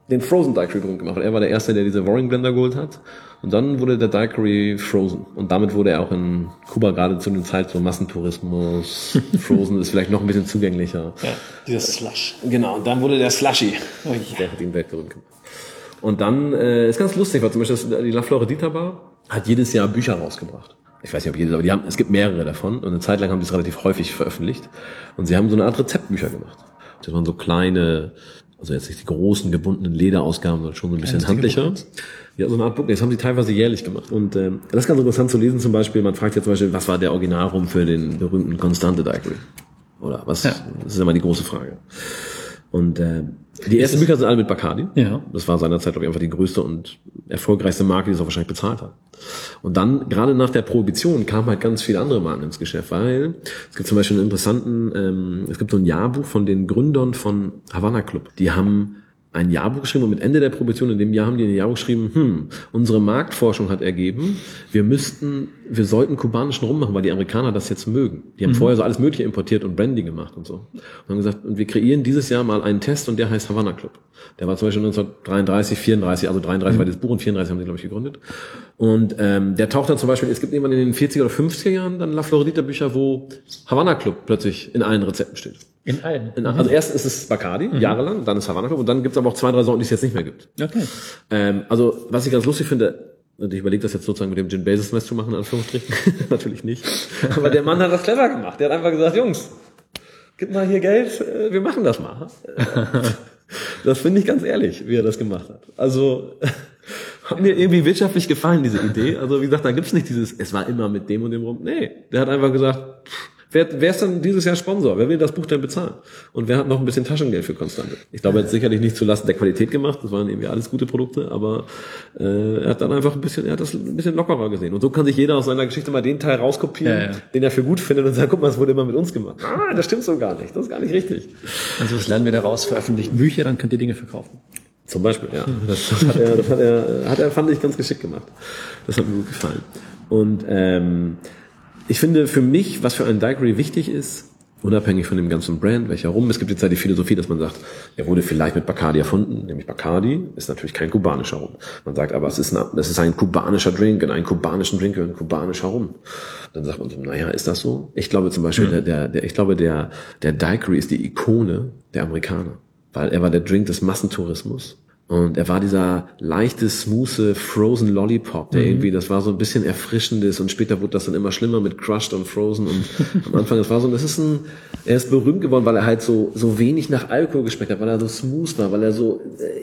Speaker 1: den Frozen Daiquiri berühmt gemacht. Er war der Erste, der diese Warring Blender geholt hat. Und dann wurde der Daiquiri Frozen. Und damit wurde er auch in Kuba gerade zu einer Zeit so Massentourismus. Frozen ist vielleicht noch ein bisschen zugänglicher.
Speaker 2: Ja, dieser Slush.
Speaker 1: Genau, und dann wurde der Slushy.
Speaker 2: Oh, ja.
Speaker 1: Der hat ihn weltberühmt gemacht. Und dann ist ganz lustig, weil zum Beispiel die La Floridita Bar hat jedes Jahr Bücher rausgebracht. Ich weiß nicht, ob jedes, aber es gibt mehrere davon. Und eine Zeit lang haben die es relativ häufig veröffentlicht. Und sie haben so eine Art Rezeptbücher gemacht. Das waren so kleine, also jetzt nicht die großen gebundenen Lederausgaben, sondern schon so ein bisschen handlicher. Ja, so eine Art Book. Das haben sie teilweise jährlich gemacht. Und das ist ganz interessant zu lesen zum Beispiel. Man fragt ja zum Beispiel, was war der Originalrum für den berühmten Constante Daiquiri? Oder was? Ja. Das ist immer die große Frage. Und die ersten Bücher sind alle mit Bacardi. Ja. Das war seinerzeit, glaube ich, einfach die größte und erfolgreichste Marke, die es auch wahrscheinlich bezahlt hat. Und dann, gerade nach der Prohibition, kamen halt ganz viele andere Marken ins Geschäft, weil es gibt zum Beispiel einen interessanten, es gibt so ein Jahrbuch von den Gründern von Havana Club. Die haben ein Jahrbuch geschrieben und mit Ende der Prohibition, in dem Jahr haben die in ein Jahrbuch geschrieben, unsere Marktforschung hat ergeben, wir sollten kubanischen Rum machen, weil die Amerikaner das jetzt mögen. Die haben vorher so alles Mögliche importiert und Brandy gemacht und so. Und haben gesagt, und wir kreieren dieses Jahr mal einen Test und der heißt Havana Club. Der war zum Beispiel 1933, 34, also 33 war das Buch und 34 haben sie, glaube ich, gegründet. Und der taucht dann zum Beispiel, es gibt irgendwann in den 40er oder 50er Jahren dann La Floridita Bücher, wo Havana Club plötzlich in allen Rezepten steht.
Speaker 2: In allen?
Speaker 1: Also erst ist es Bacardi, jahrelang, dann ist Havana Club und dann gibt es aber auch 2, 3 Sorten, die es jetzt nicht mehr gibt.
Speaker 2: Okay.
Speaker 1: Also, was ich ganz lustig finde, und ich überlege das jetzt sozusagen mit dem Gin Basis Mess zu machen, in Anführungsstrichen. Natürlich nicht. Aber der Mann hat das clever gemacht. Der hat einfach gesagt, Jungs, gib mal hier Geld, wir machen das mal. Das finde ich ganz ehrlich, wie er das gemacht hat. Also, hat mir irgendwie wirtschaftlich gefallen, diese Idee. Also, wie gesagt, da gibt's nicht dieses, es war immer mit dem und dem rum. Nee, der hat einfach gesagt, wer ist dann dieses Jahr Sponsor? Will das Buch denn bezahlen? Und wer hat noch ein bisschen Taschengeld für Constante? Ich glaube, er hat sicherlich nicht zulasten der Qualität gemacht. Das waren irgendwie alles gute Produkte, aber er hat dann einfach er hat das ein bisschen lockerer gesehen. Und so kann sich jeder aus seiner Geschichte mal den Teil rauskopieren, den er für gut findet und sagt, guck mal, das wurde immer mit uns gemacht. Das stimmt so gar nicht. Das ist gar nicht richtig.
Speaker 2: Also was lernen wir daraus? Veröffentlicht Bücher, dann könnt ihr Dinge verkaufen.
Speaker 1: Zum Beispiel, ja. Das hat er, fand ich, ganz geschickt gemacht. Das hat mir gut gefallen. Und ich finde für mich, was für einen Daiquiri wichtig ist, unabhängig von dem ganzen Brand, welcher Rum, es gibt jetzt ja die Philosophie, dass man sagt, er wurde vielleicht mit Bacardi erfunden, nämlich Bacardi ist natürlich kein kubanischer Rum. Man sagt aber, das ist ein kubanischer Drink, in einen kubanischen Drink ein kubanischer Rum. Dann sagt man so, naja, ist das so? Ich glaube zum Beispiel, der Daiquiri ist die Ikone der Amerikaner, weil er war der Drink des Massentourismus. Und er war dieser leichte, smooth Frozen Lollipop, der irgendwie, das war so ein bisschen Erfrischendes und später wurde das dann immer schlimmer mit Crushed und Frozen und am Anfang, er ist berühmt geworden, weil er halt so wenig nach Alkohol geschmeckt hat, weil er so smooth war, weil er so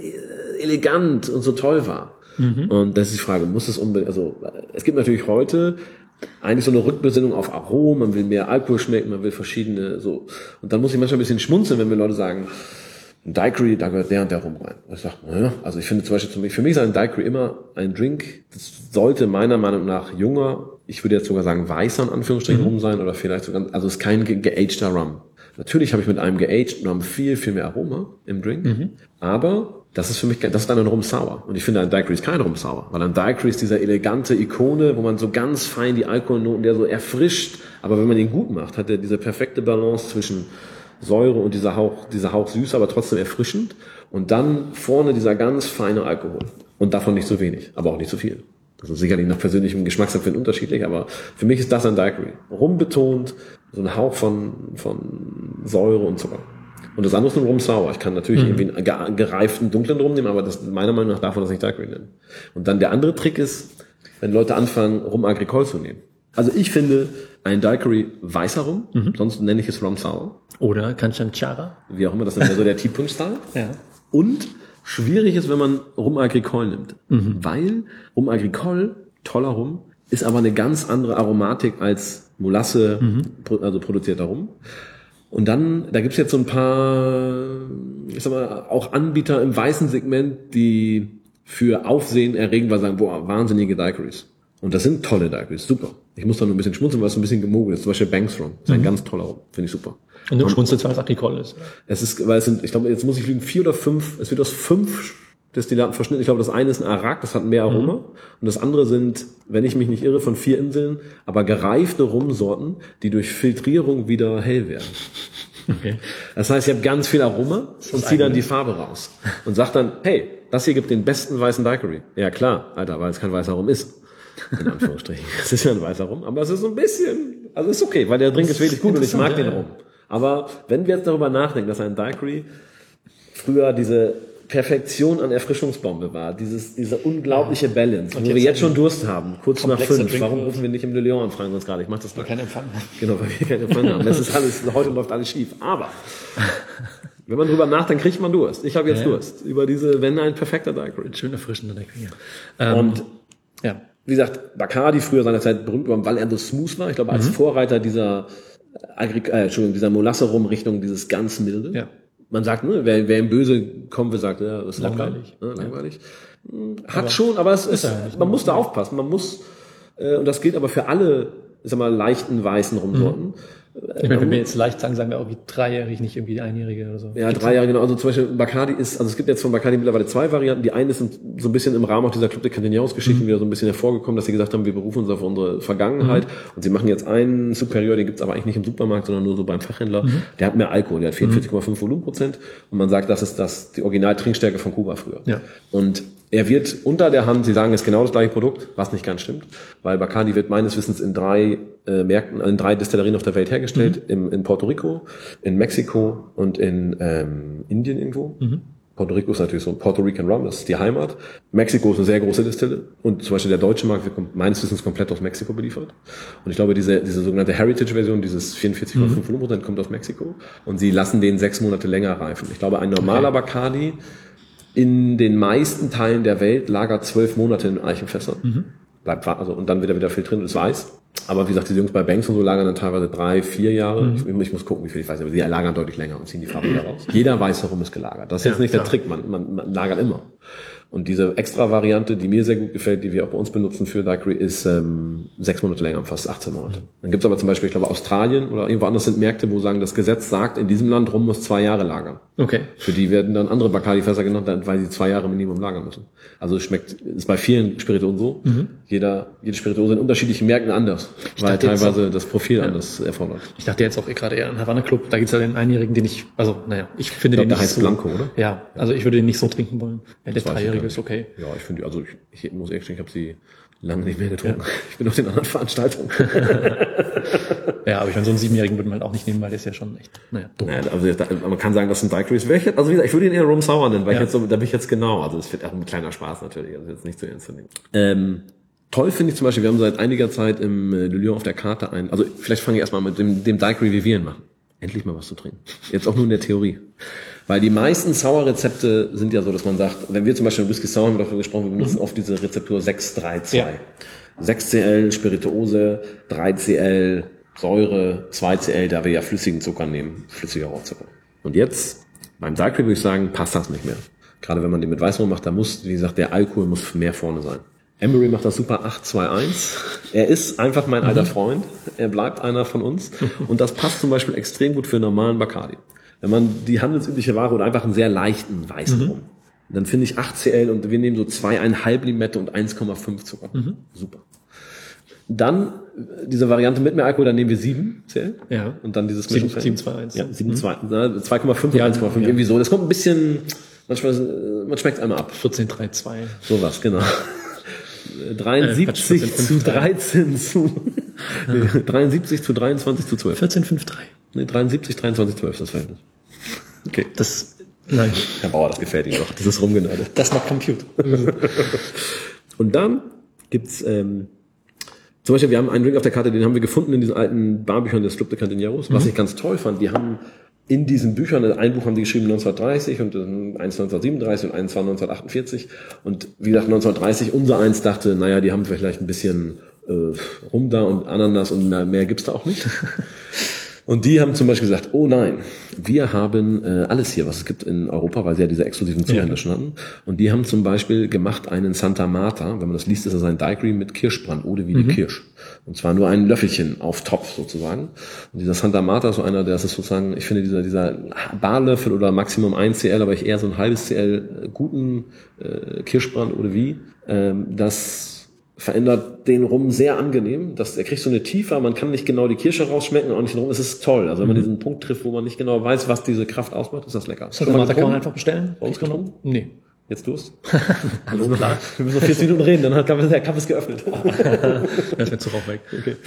Speaker 1: elegant und so toll war. Und das ist die Frage, muss es unbedingt, also es gibt natürlich heute eigentlich so eine Rückbesinnung auf Aromen, man will mehr Alkohol schmecken, man will verschiedene, so. Und dann muss ich manchmal ein bisschen schmunzeln, wenn mir Leute sagen, ein Daiquiri, da gehört der und der Rum rein. Und ich sage, naja, also ich finde zum Beispiel, für mich ist ein Daiquiri immer ein Drink, das sollte meiner Meinung nach junger, ich würde jetzt sogar sagen weißer in Anführungsstrichen Rum sein oder vielleicht sogar, also es ist kein geagter Rum. Natürlich habe ich mit einem geagten Rum viel, viel mehr Aroma im Drink, aber das ist für mich, das ist dann ein Rum Sour. Und ich finde, ein Daiquiri ist kein Rum Sour, weil ein Daiquiri ist dieser elegante Ikone, wo man so ganz fein die Alkoholnoten, der so erfrischt, aber wenn man ihn gut macht, hat er diese perfekte Balance zwischen Säure und dieser Hauch süß, aber trotzdem erfrischend. Und dann vorne dieser ganz feine Alkohol. Und davon nicht so wenig, aber auch nicht so viel. Das ist sicherlich nach persönlichem Geschmacksempfinden unterschiedlich, aber für mich ist das ein Daiquiri. Rumbetont, so ein Hauch von Säure und Zucker. Und das andere ist ein Rum Sour. Ich kann natürlich irgendwie einen gereiften, dunklen Rum nehmen, aber das, meiner Meinung nach darf man das nicht Daiquiri nennen. Und dann der andere Trick ist, wenn Leute anfangen, Rum Agricole zu nehmen. Also ich finde, ein Daiquiri weißer Rum, sonst nenne ich es Rum Sour.
Speaker 2: Oder Canchanchara.
Speaker 1: Wie auch immer, das ist ja so der Teepunch-Style.
Speaker 2: Ja.
Speaker 1: Und schwierig ist, wenn man Rum Agricole nimmt. Weil Rum Agricole, toller Rum, ist aber eine ganz andere Aromatik als Molasse, also produzierter Rum. Und dann, da gibt's jetzt so ein paar, ich sag mal, auch Anbieter im weißen Segment, die für Aufsehen erregen, weil sagen, boah, wahnsinnige Daiquiris. Und das sind tolle Daiquiris, super. Ich muss da nur ein bisschen schmunzeln, weil es ein bisschen gemogelt ist. Zum Beispiel Banks Rum, ist ein ganz toller Rum, finde ich super.
Speaker 2: Und du schmunzelst, weil es Agricole ist.
Speaker 1: Es ist, weil es sind, ich glaube, jetzt muss ich lügen, 4 oder 5, es wird aus 5 Destillaten verschnitten. Ich glaube, das eine ist ein Arak, das hat mehr Aroma. Und das andere sind, wenn ich mich nicht irre, von 4 Inseln, aber gereifte Rumsorten, die durch Filtrierung wieder hell werden.
Speaker 2: Okay.
Speaker 1: Das heißt, ich habe ganz viel Aroma und ziehe dann
Speaker 2: eigene.
Speaker 1: die Farbe raus. Und sag dann, hey, das hier gibt den besten weißen Daiquiri. Ja klar, Alter, weil es kein weißer Rum ist. In Anführungsstrichen. Es ist ja ein weißer Rum, aber es ist so ein bisschen, also ist okay, weil der Drink ist wirklich gut und ich mag den Rum. Aber wenn wir jetzt darüber nachdenken, dass ein Daiquiri früher diese Perfektion an Erfrischungsbombe war, diese unglaubliche Balance, wo wir jetzt schon Durst haben, kurz nach 5. Warum rufen wir nicht im Le Lion an, fragen wir uns gerade, ich mach das gleich.
Speaker 2: Kein Empfang.
Speaker 1: Genau, weil wir keinen Empfang haben. Das ist alles, heute läuft alles schief. Aber wenn man drüber nachdenkt, kriegt man Durst. Ich habe jetzt Durst über wenn ein perfekter Daiquiri.
Speaker 2: Schön erfrischender Daiquiri.
Speaker 1: Und
Speaker 2: ja.
Speaker 1: wie gesagt, Bacardi früher seinerzeit berühmt war, weil er so smooth war. Ich glaube, als Vorreiter dieser Molasse-Rum Richtung dieses ganz milde.
Speaker 2: Ja.
Speaker 1: Man sagt, ne, wer ihm böse kommen will, sagt, ja, das ist
Speaker 2: Langweilig.
Speaker 1: langweilig. Hat schon, aber es ist, man muss da aufpassen. Man muss, und das gilt aber für alle, ich sag mal, leichten weißen Rumsorten.
Speaker 2: Ich meine, wenn wir jetzt leicht sagen wir auch wie 3-jährig, nicht irgendwie 1-jährige oder so.
Speaker 1: Ja, 3 Jahre, genau. Also zum Beispiel Bacardi es gibt jetzt von Bacardi mittlerweile 2 Varianten. Die eine ist so ein bisschen im Rahmen auch dieser Club de Cantineros-Geschichten wieder so ein bisschen hervorgekommen, dass sie gesagt haben, wir berufen uns auf unsere Vergangenheit. Und sie machen jetzt einen Superior, den gibt's aber eigentlich nicht im Supermarkt, sondern nur so beim Fachhändler. Der hat mehr Alkohol, der hat 44,5 Volumenprozent. Und man sagt, das ist die Original-Trinkstärke von Kuba früher.
Speaker 2: Ja.
Speaker 1: Und er wird unter der Hand, sie sagen, es ist genau das gleiche Produkt, was nicht ganz stimmt, weil Bacardi wird meines Wissens in 3 Märkten, in 3 Destillerien auf der Welt hergestellt, in Puerto Rico, in Mexiko und in Indien irgendwo. Puerto Rico ist natürlich so ein Puerto Rican Rum, das ist die Heimat. Mexiko ist eine sehr große Distille und zum Beispiel der deutsche Markt wird meines Wissens komplett aus Mexiko beliefert. Und ich glaube, diese sogenannte Heritage-Version, dieses 44,5 Volumenprozent, kommt aus Mexiko und sie lassen den 6 Monate länger reifen. Ich glaube, ein normaler Bacardi in den meisten Teilen der Welt lagert 12 Monate in Eichenfässern. Bleibt, also, und dann wird er wieder viel drin, ist weiß. Aber wie gesagt, diese Jungs bei Banks und so lagern dann teilweise 3-4 Jahre. Ich muss gucken, wie viel ich weiß, aber die lagern deutlich länger und ziehen die Farbe wieder raus. Jeder weiß, warum es gelagert. Das ist jetzt nicht der Trick, man lagert immer. Und diese Extra-Variante, die mir sehr gut gefällt, die wir auch bei uns benutzen für Daiquiri, ist 6 Monate länger, fast 18 Monate. Dann gibt's aber zum Beispiel, ich glaube, Australien oder irgendwo anders sind Märkte, wo sagen, das Gesetz sagt, in diesem Land Rum muss 2 Jahre lagern.
Speaker 2: Okay.
Speaker 1: Für die werden dann andere Bacardi-Fässer genannt, weil sie 2 Jahre Minimum lagern müssen. Also es ist bei vielen Spirituosen so. Jede Spirituose in unterschiedlichen Märkten anders, weil teilweise das Profil anders erfordert.
Speaker 2: Ich dachte jetzt auch gerade eher an Havana Club, da gibt's ja den Einjährigen, den ich finde den
Speaker 1: Der
Speaker 2: nicht
Speaker 1: heißt
Speaker 2: so.
Speaker 1: Blanco, oder?
Speaker 2: Ja, also ich würde den nicht so trinken wollen. Ja, der
Speaker 1: weiß ich
Speaker 2: 3-jährige
Speaker 1: nicht.
Speaker 2: ist okay.
Speaker 1: Ja, ich finde, also ich muss ehrlich sagen, ich habe sie lange nicht mehr getrunken. Ich bin auf den anderen Veranstaltungen.
Speaker 2: Ja, aber ich meine, so einen 7-jährigen würde man halt auch nicht nehmen, weil der ist ja schon echt, dumm.
Speaker 1: Naja, also man kann sagen, das sind Daiquiris. Also wie gesagt, ich würde ihn eher Rum Sour nennen, weil da bin ich jetzt genau. Also es wird auch ein kleiner Spaß natürlich, also jetzt nicht zu ernst zu nehmen. Toll finde ich zum Beispiel, wir haben seit einiger Zeit im Le Lion auf der Karte also vielleicht fange ich erstmal mit dem Daiquiri, wie wir ihn machen. Endlich mal was zu trinken. Jetzt auch nur in der Theorie. Weil die meisten Sour-Rezepte sind ja so, dass man sagt, wenn wir zum Beispiel Whisky Sour haben wir davon gesprochen, wir benutzen oft diese Rezeptur 6-3-2.
Speaker 2: Ja.
Speaker 1: 6cl Spirituose, 3cl Säure, 2cl, da wir ja flüssigen Zucker nehmen, flüssiger Rohrzucker. Und jetzt, beim Daiquiri würde ich sagen, passt das nicht mehr. Gerade wenn man den mit Weißwein macht, da muss, wie gesagt, der Alkohol muss mehr vorne sein. Emery macht das super 8-2-1. Er ist einfach mein alter Freund. Er bleibt einer von uns. Und das passt zum Beispiel extrem gut für einen normalen Bacardi. Wenn man die handelsübliche Ware oder einfach einen sehr leichten weißen Rum, dann finde ich 8cl und wir nehmen so 2,5 Limette und 1,5 Zucker. Super. Dann diese Variante mit mehr Alkohol, dann nehmen wir 7cl.
Speaker 2: Ja.
Speaker 1: Und dann dieses
Speaker 2: 7,2,1.
Speaker 1: Ja, 7,2, 2,5 und 1,5, irgendwie so. Das kommt ein bisschen, man schmeckt einmal ab.
Speaker 2: 14,3,2.
Speaker 1: Sowas, genau. 73 zu 13 73 zu 23 zu 12.
Speaker 2: 14,5,3.
Speaker 1: Nee, 73, 23, 12 ist das Verhältnis. Okay.
Speaker 2: Nein.
Speaker 1: Herr Bauer, das gefällt Ihnen doch. Dieses Rumgeneide.
Speaker 2: Das macht Compute.
Speaker 1: Und dann gibt's, zum Beispiel, wir haben einen Drink auf der Karte, den haben wir gefunden in diesen alten Barbüchern des Club de Cantineros. Was ich ganz toll fand, die haben in diesen Büchern, ein Buch haben die geschrieben 1930 und eins 1937 und eins war 1948. Und wie gesagt, 1930, unser eins dachte, naja, die haben vielleicht ein bisschen Rum da und Ananas und mehr gibt's da auch nicht. Und die haben zum Beispiel gesagt, oh nein, wir haben alles hier, was es gibt in Europa, weil sie ja diese exklusiven Zuhändler schon hatten. Und die haben zum Beispiel gemacht einen Santa Marta, wenn man das liest, ist das ein Daiquiri mit Kirschbrand, Eau de Vie de Kirsch. Und zwar nur ein Löffelchen auf Topf sozusagen. Und dieser Santa Marta ist so einer, der ist sozusagen, ich finde dieser Barlöffel oder Maximum 1cl, aber ich eher so ein halbes cl guten Kirschbrand Eau de Vie, das verändert den Rum sehr angenehm. Er kriegt so eine Tiefe, man kann nicht genau die Kirsche rausschmecken und auch nicht den Rum. Es ist toll. Also wenn man diesen Punkt trifft, wo man nicht genau weiß, was diese Kraft ausmacht, ist das lecker.
Speaker 2: Das kann man einfach bestellen?
Speaker 1: Ausgetrunken?
Speaker 2: Nee.
Speaker 1: Jetzt Durst?
Speaker 2: Hallo, klar.
Speaker 1: Wir müssen noch 40 Minuten reden, dann hat der Kaffee ist geöffnet.
Speaker 2: Das ist mir zu Rauch weg.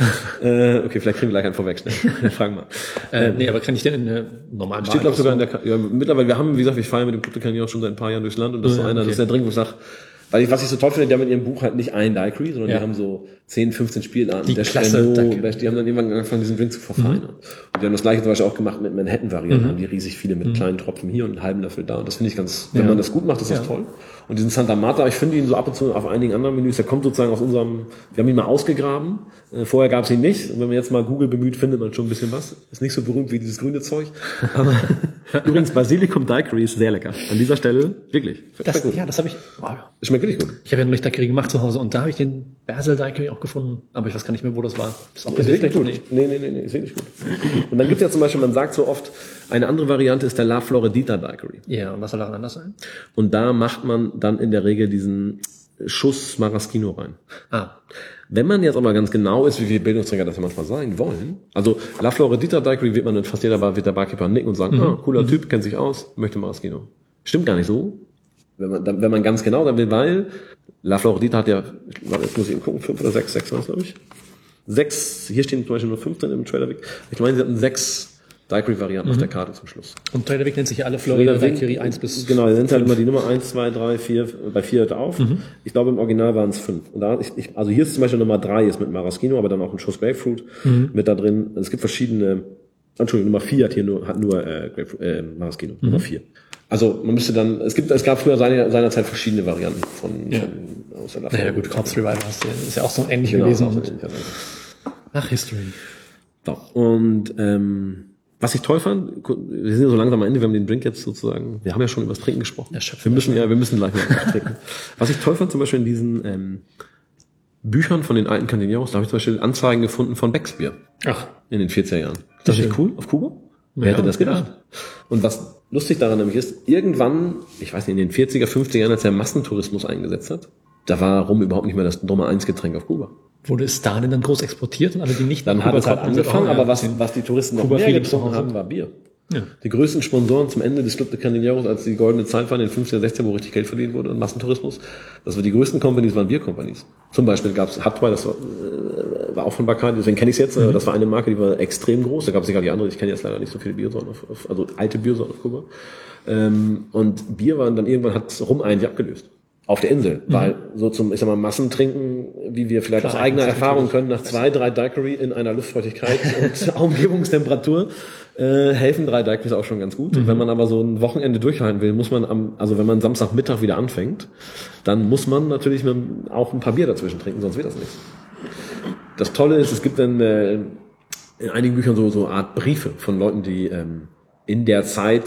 Speaker 1: Okay, vielleicht kriegen wir gleich einen vorweg schnell. Fragen mal.
Speaker 2: Nee, aber kann ich denn in der normalen
Speaker 1: Steht, glaube ich, sogar in der, mittlerweile, wir gesagt, wir feiern mit dem Club de Canyon schon seit ein paar Jahren durchs Land und das ist so einer, das ist der Drink, wo ich sage, was ich so toll finde, die haben in ihrem Buch halt nicht einen Daiquiri, sondern die haben so 10, 15 Spielarten.
Speaker 2: Die Klasse.
Speaker 1: Die haben dann irgendwann angefangen, diesen Drink zu verfeinern. Und die haben das gleiche zum Beispiel auch gemacht mit Manhattan-Varianten, haben die riesig viele mit kleinen Tropfen hier und einen halben Löffel da. Und das finde ich ganz, wenn man das gut macht, ist das toll. Und diesen Santa Marta, ich finde ihn so ab und zu auf einigen anderen Menüs, der kommt sozusagen aus unserem, wir haben ihn mal ausgegraben, vorher gab es ihn nicht. Und wenn man jetzt mal Google bemüht, findet man schon ein bisschen was. Ist nicht so berühmt wie dieses grüne Zeug. Aber übrigens, Basilikum Daiquiri ist sehr lecker. An dieser Stelle, wirklich.
Speaker 2: Das habe ich,
Speaker 1: schmeckt wirklich gut.
Speaker 2: Ich habe ja noch nicht Daiquiri gemacht zu Hause und da habe ich den Basil Daiquiri auch gefunden, aber ich weiß gar nicht mehr, wo das war.
Speaker 1: Ist wirklich gut. Nee, ist wirklich gut. Und dann gibt es ja zum Beispiel, man sagt so oft, eine andere Variante ist der La Floridita Daiquiri.
Speaker 2: Ja, und was soll daran anders sein?
Speaker 1: Und da macht man dann in der Regel diesen Schuss Maraschino rein. Wenn man jetzt aber ganz genau ist, wie wir Bildungsträger das ja manchmal sagen wollen, also La Floridita Daiquiri wird man in fast jeder Bar, wird der Barkeeper nicken und sagen, cooler Typ, kennt sich aus, möchte Maraschino. Stimmt gar nicht so. Wenn man ganz genau dann will, weil La Floridita hat ja, jetzt muss ich eben gucken, 5 oder 6 war es, glaube ich. 6, hier stehen zum Beispiel nur 15 im Trailer Week. Ich meine, sie hatten 6 Daiquiri-Varianten auf der Karte zum Schluss.
Speaker 2: Und Trailer Week nennt sich ja alle Florida Daiquiri 1 bis...
Speaker 1: Genau, die sind halt immer die Nummer 1, 2, 3, 4, bei 4 hört er auf. Ich glaube, im Original waren es 5. Und da, also hier ist zum Beispiel Nummer 3 ist mit Maraschino, aber dann auch ein Schuss Grapefruit mit da drin. Es gibt verschiedene, Entschuldigung, Nummer 4 hat nur Grapefruit, Maraschino, Nummer 4. Also man müsste dann, es gab früher seinerzeit verschiedene Varianten von aus der
Speaker 2: Naja gut, Corpse Revival ist ja auch so ähnlich gewesen. Ach, History.
Speaker 1: So, und was ich toll fand, wir sind ja so langsam am Ende, wir haben den Drink jetzt sozusagen, wir haben ja schon über das Trinken gesprochen. Wir müssen gleich mal trinken. Was ich toll fand zum Beispiel in diesen Büchern von den alten Candineros, da habe ich zum Beispiel Anzeigen gefunden von Beck's Bier.
Speaker 2: Ach.
Speaker 1: In den 40er Jahren. Das ist nicht cool auf Kuba? Wer hätte das gedacht? Und was lustig daran nämlich ist, irgendwann, ich weiß nicht, in den 40er, 50er Jahren, als der Massentourismus eingesetzt hat, da war Rum überhaupt nicht mehr das Nummer 1 Getränk auf Kuba.
Speaker 2: Wurde es da denn dann groß exportiert und alle, die nicht
Speaker 1: dann hat es halt angefangen, aber was die Touristen noch mehr getrunken haben, war Bier. Ja. Die größten Sponsoren zum Ende des Club de Candineros, als die goldene Zeit war in den 50er, 60er, wo richtig Geld verdient wurde und Massentourismus, das war die größten Companies, waren Biercompanies. Zum Beispiel gab es Hattwey, das war auch von Bacardi, deswegen kenne ich es jetzt, das war eine Marke, die war extrem groß, da gab es sicher die andere, ich kenne jetzt leider nicht so viele Biersorten, also alte Biersorten auf Kuba. Und Bier waren dann irgendwann, hat Rum eigentlich abgelöst. Auf der Insel, weil so zum, ich sag mal, Massentrinken, wie wir vielleicht aus eigener Erfahrung können, nach 2, 3 Daiquiri in einer Luftfeuchtigkeit und Umgebungstemperatur, helfen 3 Daiquiris auch schon ganz gut. Wenn man aber so ein Wochenende durchhalten will, muss man also wenn man Samstagmittag wieder anfängt, dann muss man natürlich auch ein paar Bier dazwischen trinken, sonst wird das nichts. Das Tolle ist, es gibt dann in einigen Büchern so Art Briefe von Leuten, die in der Zeit,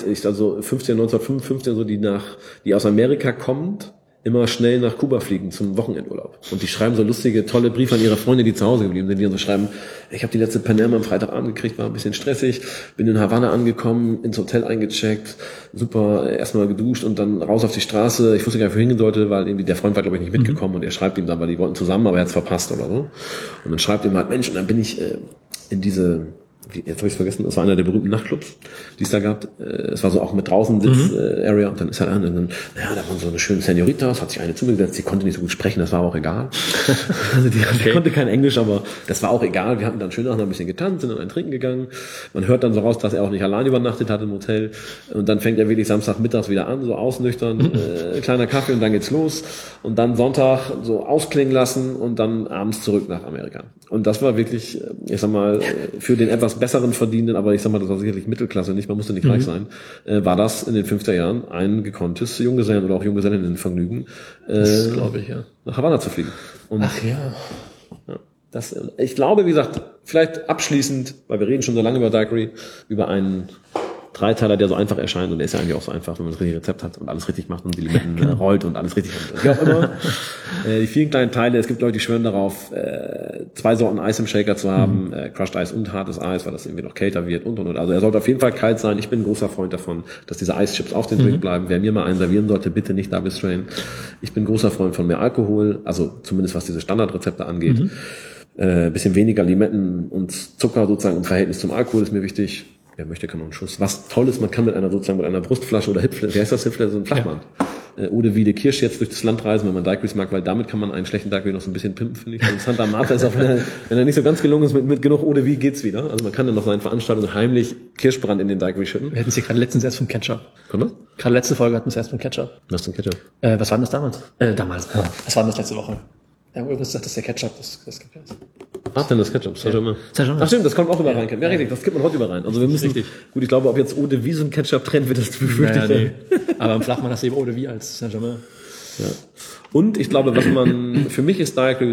Speaker 1: 1955, so die aus Amerika kommt, immer schnell nach Kuba fliegen zum Wochenendurlaub. Und die schreiben so lustige, tolle Briefe an ihre Freunde, die zu Hause geblieben sind, die dann so schreiben, ich habe die letzte Panermo am Freitagabend gekriegt, war ein bisschen stressig, bin in Havanna angekommen, ins Hotel eingecheckt, super, erstmal geduscht und dann raus auf die Straße. Ich wusste gar nicht, wohin gehen sollte, weil irgendwie der Freund war, glaube ich, nicht mitgekommen und er schreibt ihm dann, weil die wollten zusammen, aber er hat es verpasst oder so. Und dann schreibt ihm halt, Mensch, und dann bin ich in diese... Jetzt habe ich es vergessen, das war einer der berühmten Nachtclubs, die es da gab. Es war so auch mit draußen Sitz-Area und dann ist halt da waren so eine schöne Senioritas, hat sich eine zu mir gesetzt, die konnte nicht so gut sprechen, das war auch egal. Also die konnte kein Englisch, aber das war auch egal. Wir hatten dann schön nachher ein bisschen getanzt, sind dann ein Trinken gegangen. Man hört dann so raus, dass er auch nicht allein übernachtet hat im Hotel. Und dann fängt er wirklich Samstagmittags wieder an, so ausnüchtern, kleiner Kaffee und dann geht's los. Und dann Sonntag so ausklingen lassen und dann abends zurück nach Amerika. Und das war wirklich, ich sag mal, für den etwas besseren Verdienenden, aber ich sag mal, das war sicherlich Mittelklasse nicht, man musste nicht reich sein, war das in den 50er Jahren ein gekonntes Junggesellen- oder auch Junggesellinnenvergnügen,
Speaker 2: das glaube ich, ja,
Speaker 1: nach Havanna zu fliegen. Und
Speaker 2: ach ja.
Speaker 1: Ich glaube, wie gesagt, vielleicht abschließend, weil wir reden schon so lange über Daiquiri, über einen Dreiteiler, der so einfach erscheint und der ist ja eigentlich auch so einfach, wenn man das richtige Rezept hat und alles richtig macht und die Limetten rollt und alles richtig macht. Wie auch immer. Die vielen kleinen Teile, es gibt Leute, die schwören darauf, 2 Sorten Eis im Shaker zu haben, Crushed Eis und hartes Eis, weil das irgendwie noch kälter wird und. Also er sollte auf jeden Fall kalt sein. Ich bin ein großer Freund davon, dass diese Eischips auf dem Drink bleiben. Wer mir mal einen servieren sollte, bitte nicht Double Strain. Ich bin ein großer Freund von mehr Alkohol, also zumindest was diese Standardrezepte angeht. Bisschen weniger Limetten und Zucker sozusagen im Verhältnis zum Alkohol ist mir wichtig. Wer möchte, kann noch einen Schuss. Was toll ist, man kann mit einer Brustflasche oder Hipflasche, wie heißt das Hipflasche, so ein Flachmann. Oder wie die Kirsch jetzt durch das Land reisen, wenn man Daiquiris mag, weil damit kann man einen schlechten Daiquiri noch so ein bisschen pimpen, finde ich. Also Santa Marta ist auch, wenn er nicht so ganz gelungen ist, mit genug Eau de Vie geht's wieder. Also man kann dann noch seinen Veranstaltungen heimlich Kirschbrand in den Daiquiri schütten.
Speaker 2: Wir hatten es hier gerade letztens erst vom Ketchup.
Speaker 1: Kommt das?
Speaker 2: Gerade letzte Folge hatten wir es erst vom Ketchup.
Speaker 1: Was denn Ketchup?
Speaker 2: Was war denn das damals? Damals. Was war denn das letzte Woche? Ja, irgendwas sagt, das ist der Ketchup, das gibt es.
Speaker 1: Was denn das Ketchup? Das ja. Ach stimmt, das kommt auch über rein. Ja, richtig, das gibt man heute über rein. Also wir müssen, richtig. Gut, ich glaube, ob jetzt Eau de Vie so ein Ketchup-Trend wird, das befürchte ich.
Speaker 2: Nee. Aber im Flachmann hast du eben Eau de Vie als Saint-Germain.
Speaker 1: Ja. Und ich glaube, für mich ist Daiquiri,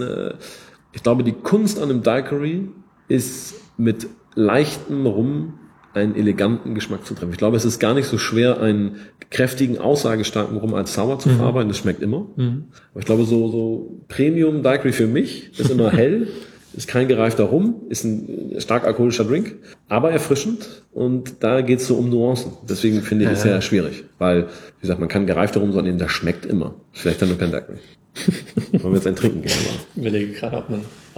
Speaker 1: ich glaube, die Kunst an einem Daiquiri ist mit leichtem Rum einen eleganten Geschmack zu treffen. Ich glaube, es ist gar nicht so schwer, einen kräftigen, aussagestarken Rum als Sour zu verarbeiten. Das schmeckt immer. Aber ich glaube, so Premium Daiquiri für mich ist immer hell, ist kein gereifter Rum, ist ein stark alkoholischer Drink, aber erfrischend. Und da geht's so um Nuancen. Deswegen finde ich es sehr schwierig. Weil, wie gesagt, man kann gereifter Rum sagen, der schmeckt immer. Vielleicht dann nur kein Daiquiri. Wollen wir jetzt ein Trinken gehen?
Speaker 2: Ich überlege gerade, ob man...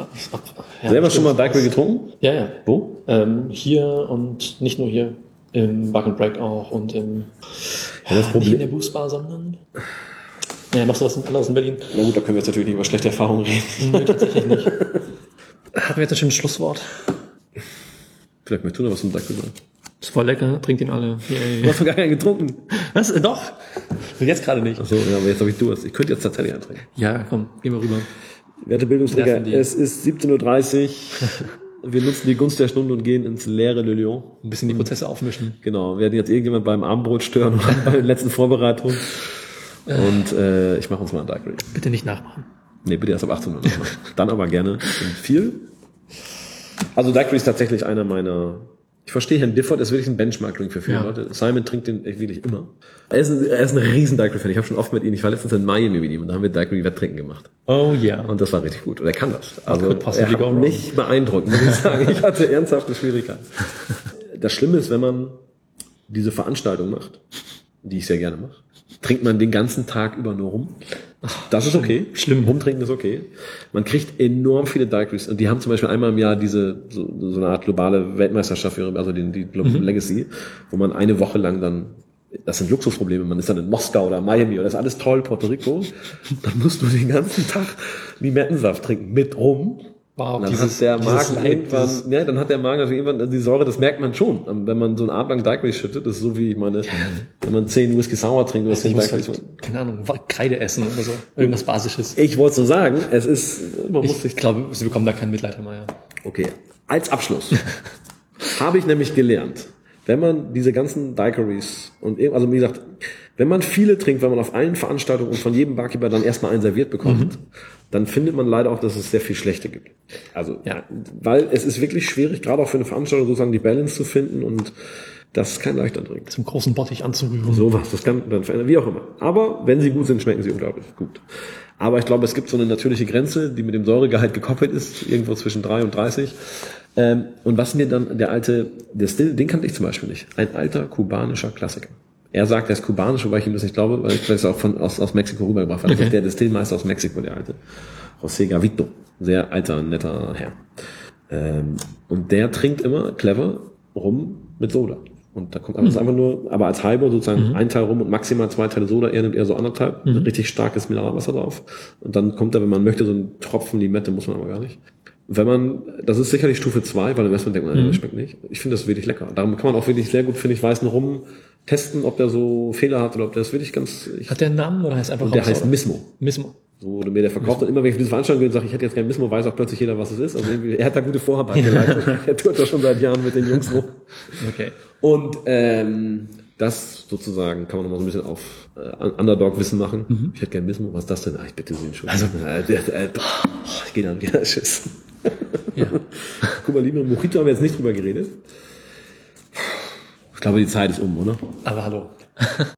Speaker 1: Selber schon mal Daiquiri getrunken?
Speaker 2: Ja.
Speaker 1: Wo?
Speaker 2: Hier und nicht nur hier, im Bug and Break auch und
Speaker 1: das Problem.
Speaker 2: Nicht in der Boost Bar, sondern... Ja, noch so was anderes in Berlin.
Speaker 1: Na gut, da können wir jetzt natürlich nicht über schlechte Erfahrungen reden.
Speaker 2: Nee, tatsächlich nicht. Haben wir jetzt ein schönes Schlusswort?
Speaker 1: Vielleicht möchtest du noch was zum Daiquiri sagen.
Speaker 2: Ist voll lecker, trinkt ihn alle. Yay.
Speaker 1: Du hast doch gar keinen getrunken.
Speaker 2: Was? Doch. Jetzt gerade nicht.
Speaker 1: Achso, ja, aber jetzt habe ich Durst. Ich könnte jetzt tatsächlich eintrinken.
Speaker 2: Ja, komm, gehen wir rüber.
Speaker 1: Werte Bildungsträger, es ist 17:30 Uhr. Wir nutzen die Gunst der Stunde und gehen ins leere Le Lion.
Speaker 2: Ein bisschen die Prozesse aufmischen.
Speaker 1: Genau, wir werden jetzt irgendjemand beim Abendbrot stören oder bei den letzten Vorbereitungen. Und ich mache uns mal ein Daiquiri.
Speaker 2: Bitte nicht nachmachen.
Speaker 1: Nee, bitte erst ab 18 Uhr nachmachen. Dann aber gerne und viel. Also Daiquiri ist tatsächlich einer meiner... Ich verstehe Herrn Difford, ist wirklich ein Benchmark-Drink für viele Leute. Simon trinkt den wirklich immer. Er ist ein riesen Daiquiri-Fan. Ich habe schon oft mit ihm, ich war letztens in Miami mit ihm und da haben wir Daiquiri-Wetttrinken gemacht.
Speaker 2: Oh ja.
Speaker 1: Und das war richtig gut. Und er kann das. Also er hat mich beeindruckt, muss ich sagen. Ich hatte ernsthafte Schwierigkeiten. Das Schlimme ist, wenn man diese Veranstaltung macht, die ich sehr gerne mache, trinkt man den ganzen Tag über nur rum. Das ist okay.
Speaker 2: Schlimm.
Speaker 1: Rumtrinken ist okay. Man kriegt enorm viele Daiquiris. Und die haben zum Beispiel einmal im Jahr so eine Art globale Weltmeisterschaft, also die Global Legacy, wo man eine Woche lang dann, das sind Luxusprobleme, man ist dann in Moskau oder Miami oder das ist alles toll, Puerto Rico. Dann musst du den ganzen Tag Limettensaft trinken mit rum.
Speaker 2: Wow,
Speaker 1: dann hat der Magen irgendwann, dann hat der Magen also irgendwann die Säure, das merkt man schon. Wenn man so einen Abend lang Daiquiri schüttet, das ist so wie, wenn man 10 Whisky Sour trinkt, oder so
Speaker 2: keine Ahnung, Kreide essen oder so. Irgendwas Basisches.
Speaker 1: Ich wollte so sagen,
Speaker 2: ich glaube, sie bekommen da kein Mitleid mehr.
Speaker 1: Okay. Als Abschluss habe ich nämlich gelernt, wenn man diese ganzen Daiquiris also wie gesagt, wenn man viele trinkt, wenn man auf allen Veranstaltungen und von jedem Barkeeper dann erstmal einen serviert bekommt, dann findet man leider auch, dass es sehr viel Schlechte gibt. Also, weil es ist wirklich schwierig, gerade auch für eine Veranstaltung sozusagen die Balance zu finden und das ist kein leichter Drink.
Speaker 2: Zum großen Bottich anzurühren.
Speaker 1: Sowas, das kann dann verändern, wie auch immer. Aber wenn sie gut sind, schmecken sie unglaublich gut. Aber ich glaube, es gibt so eine natürliche Grenze, die mit dem Säuregehalt gekoppelt ist, irgendwo zwischen 3 und 30. Und was mir dann der Still, den kannte ich zum Beispiel nicht. Ein alter kubanischer Klassiker. Er sagt, er ist kubanisch, wobei ich ihm das nicht glaube, weil ich das auch aus Mexiko rübergebracht habe. Das ist der Destillmeister aus Mexiko, der alte. José Gavito. Sehr alter, netter Herr. Und der trinkt immer clever rum mit Soda. Und da kommt einfach nur, aber als Highball sozusagen ein Teil rum und maximal 2 Teile Soda. Er nimmt eher so 1,5, richtig starkes Mineralwasser drauf. Und dann kommt da, wenn man möchte, so ein Tropfen Limette, muss man aber gar nicht. Das ist sicherlich Stufe 2, weil im ersten Mal denkt man, das schmeckt nicht. Ich finde das wirklich lecker. Darum kann man auch wirklich sehr gut, finde ich, weißen Rum testen, ob der so Fehler hat oder ob der ist wirklich ganz...
Speaker 2: Hat der einen Namen oder heißt einfach...
Speaker 1: Der heißt Mismo.
Speaker 2: Mismo.
Speaker 1: So wurde mir der verkauft. Und immer wenn ich für diese Veranstaltung gehe und sage, ich hätte jetzt kein Mismo, weiß auch plötzlich jeder, was es ist. Also irgendwie, er hat da gute Vorarbeit geleistet. Er tut das schon seit Jahren mit den Jungs rum.
Speaker 2: Okay.
Speaker 1: Und das sozusagen kann man nochmal so ein bisschen auf Underdog-Wissen machen. Ich hätte gern Mismo. Was ist das denn? Ich bitte Sie entschuldigen. Ich gehe dann wieder. Tschüss.
Speaker 2: Ja.
Speaker 1: Guck mal, lieber Mojito haben wir jetzt nicht drüber geredet. Ich glaube, die Zeit ist um, oder?
Speaker 2: Aber hallo.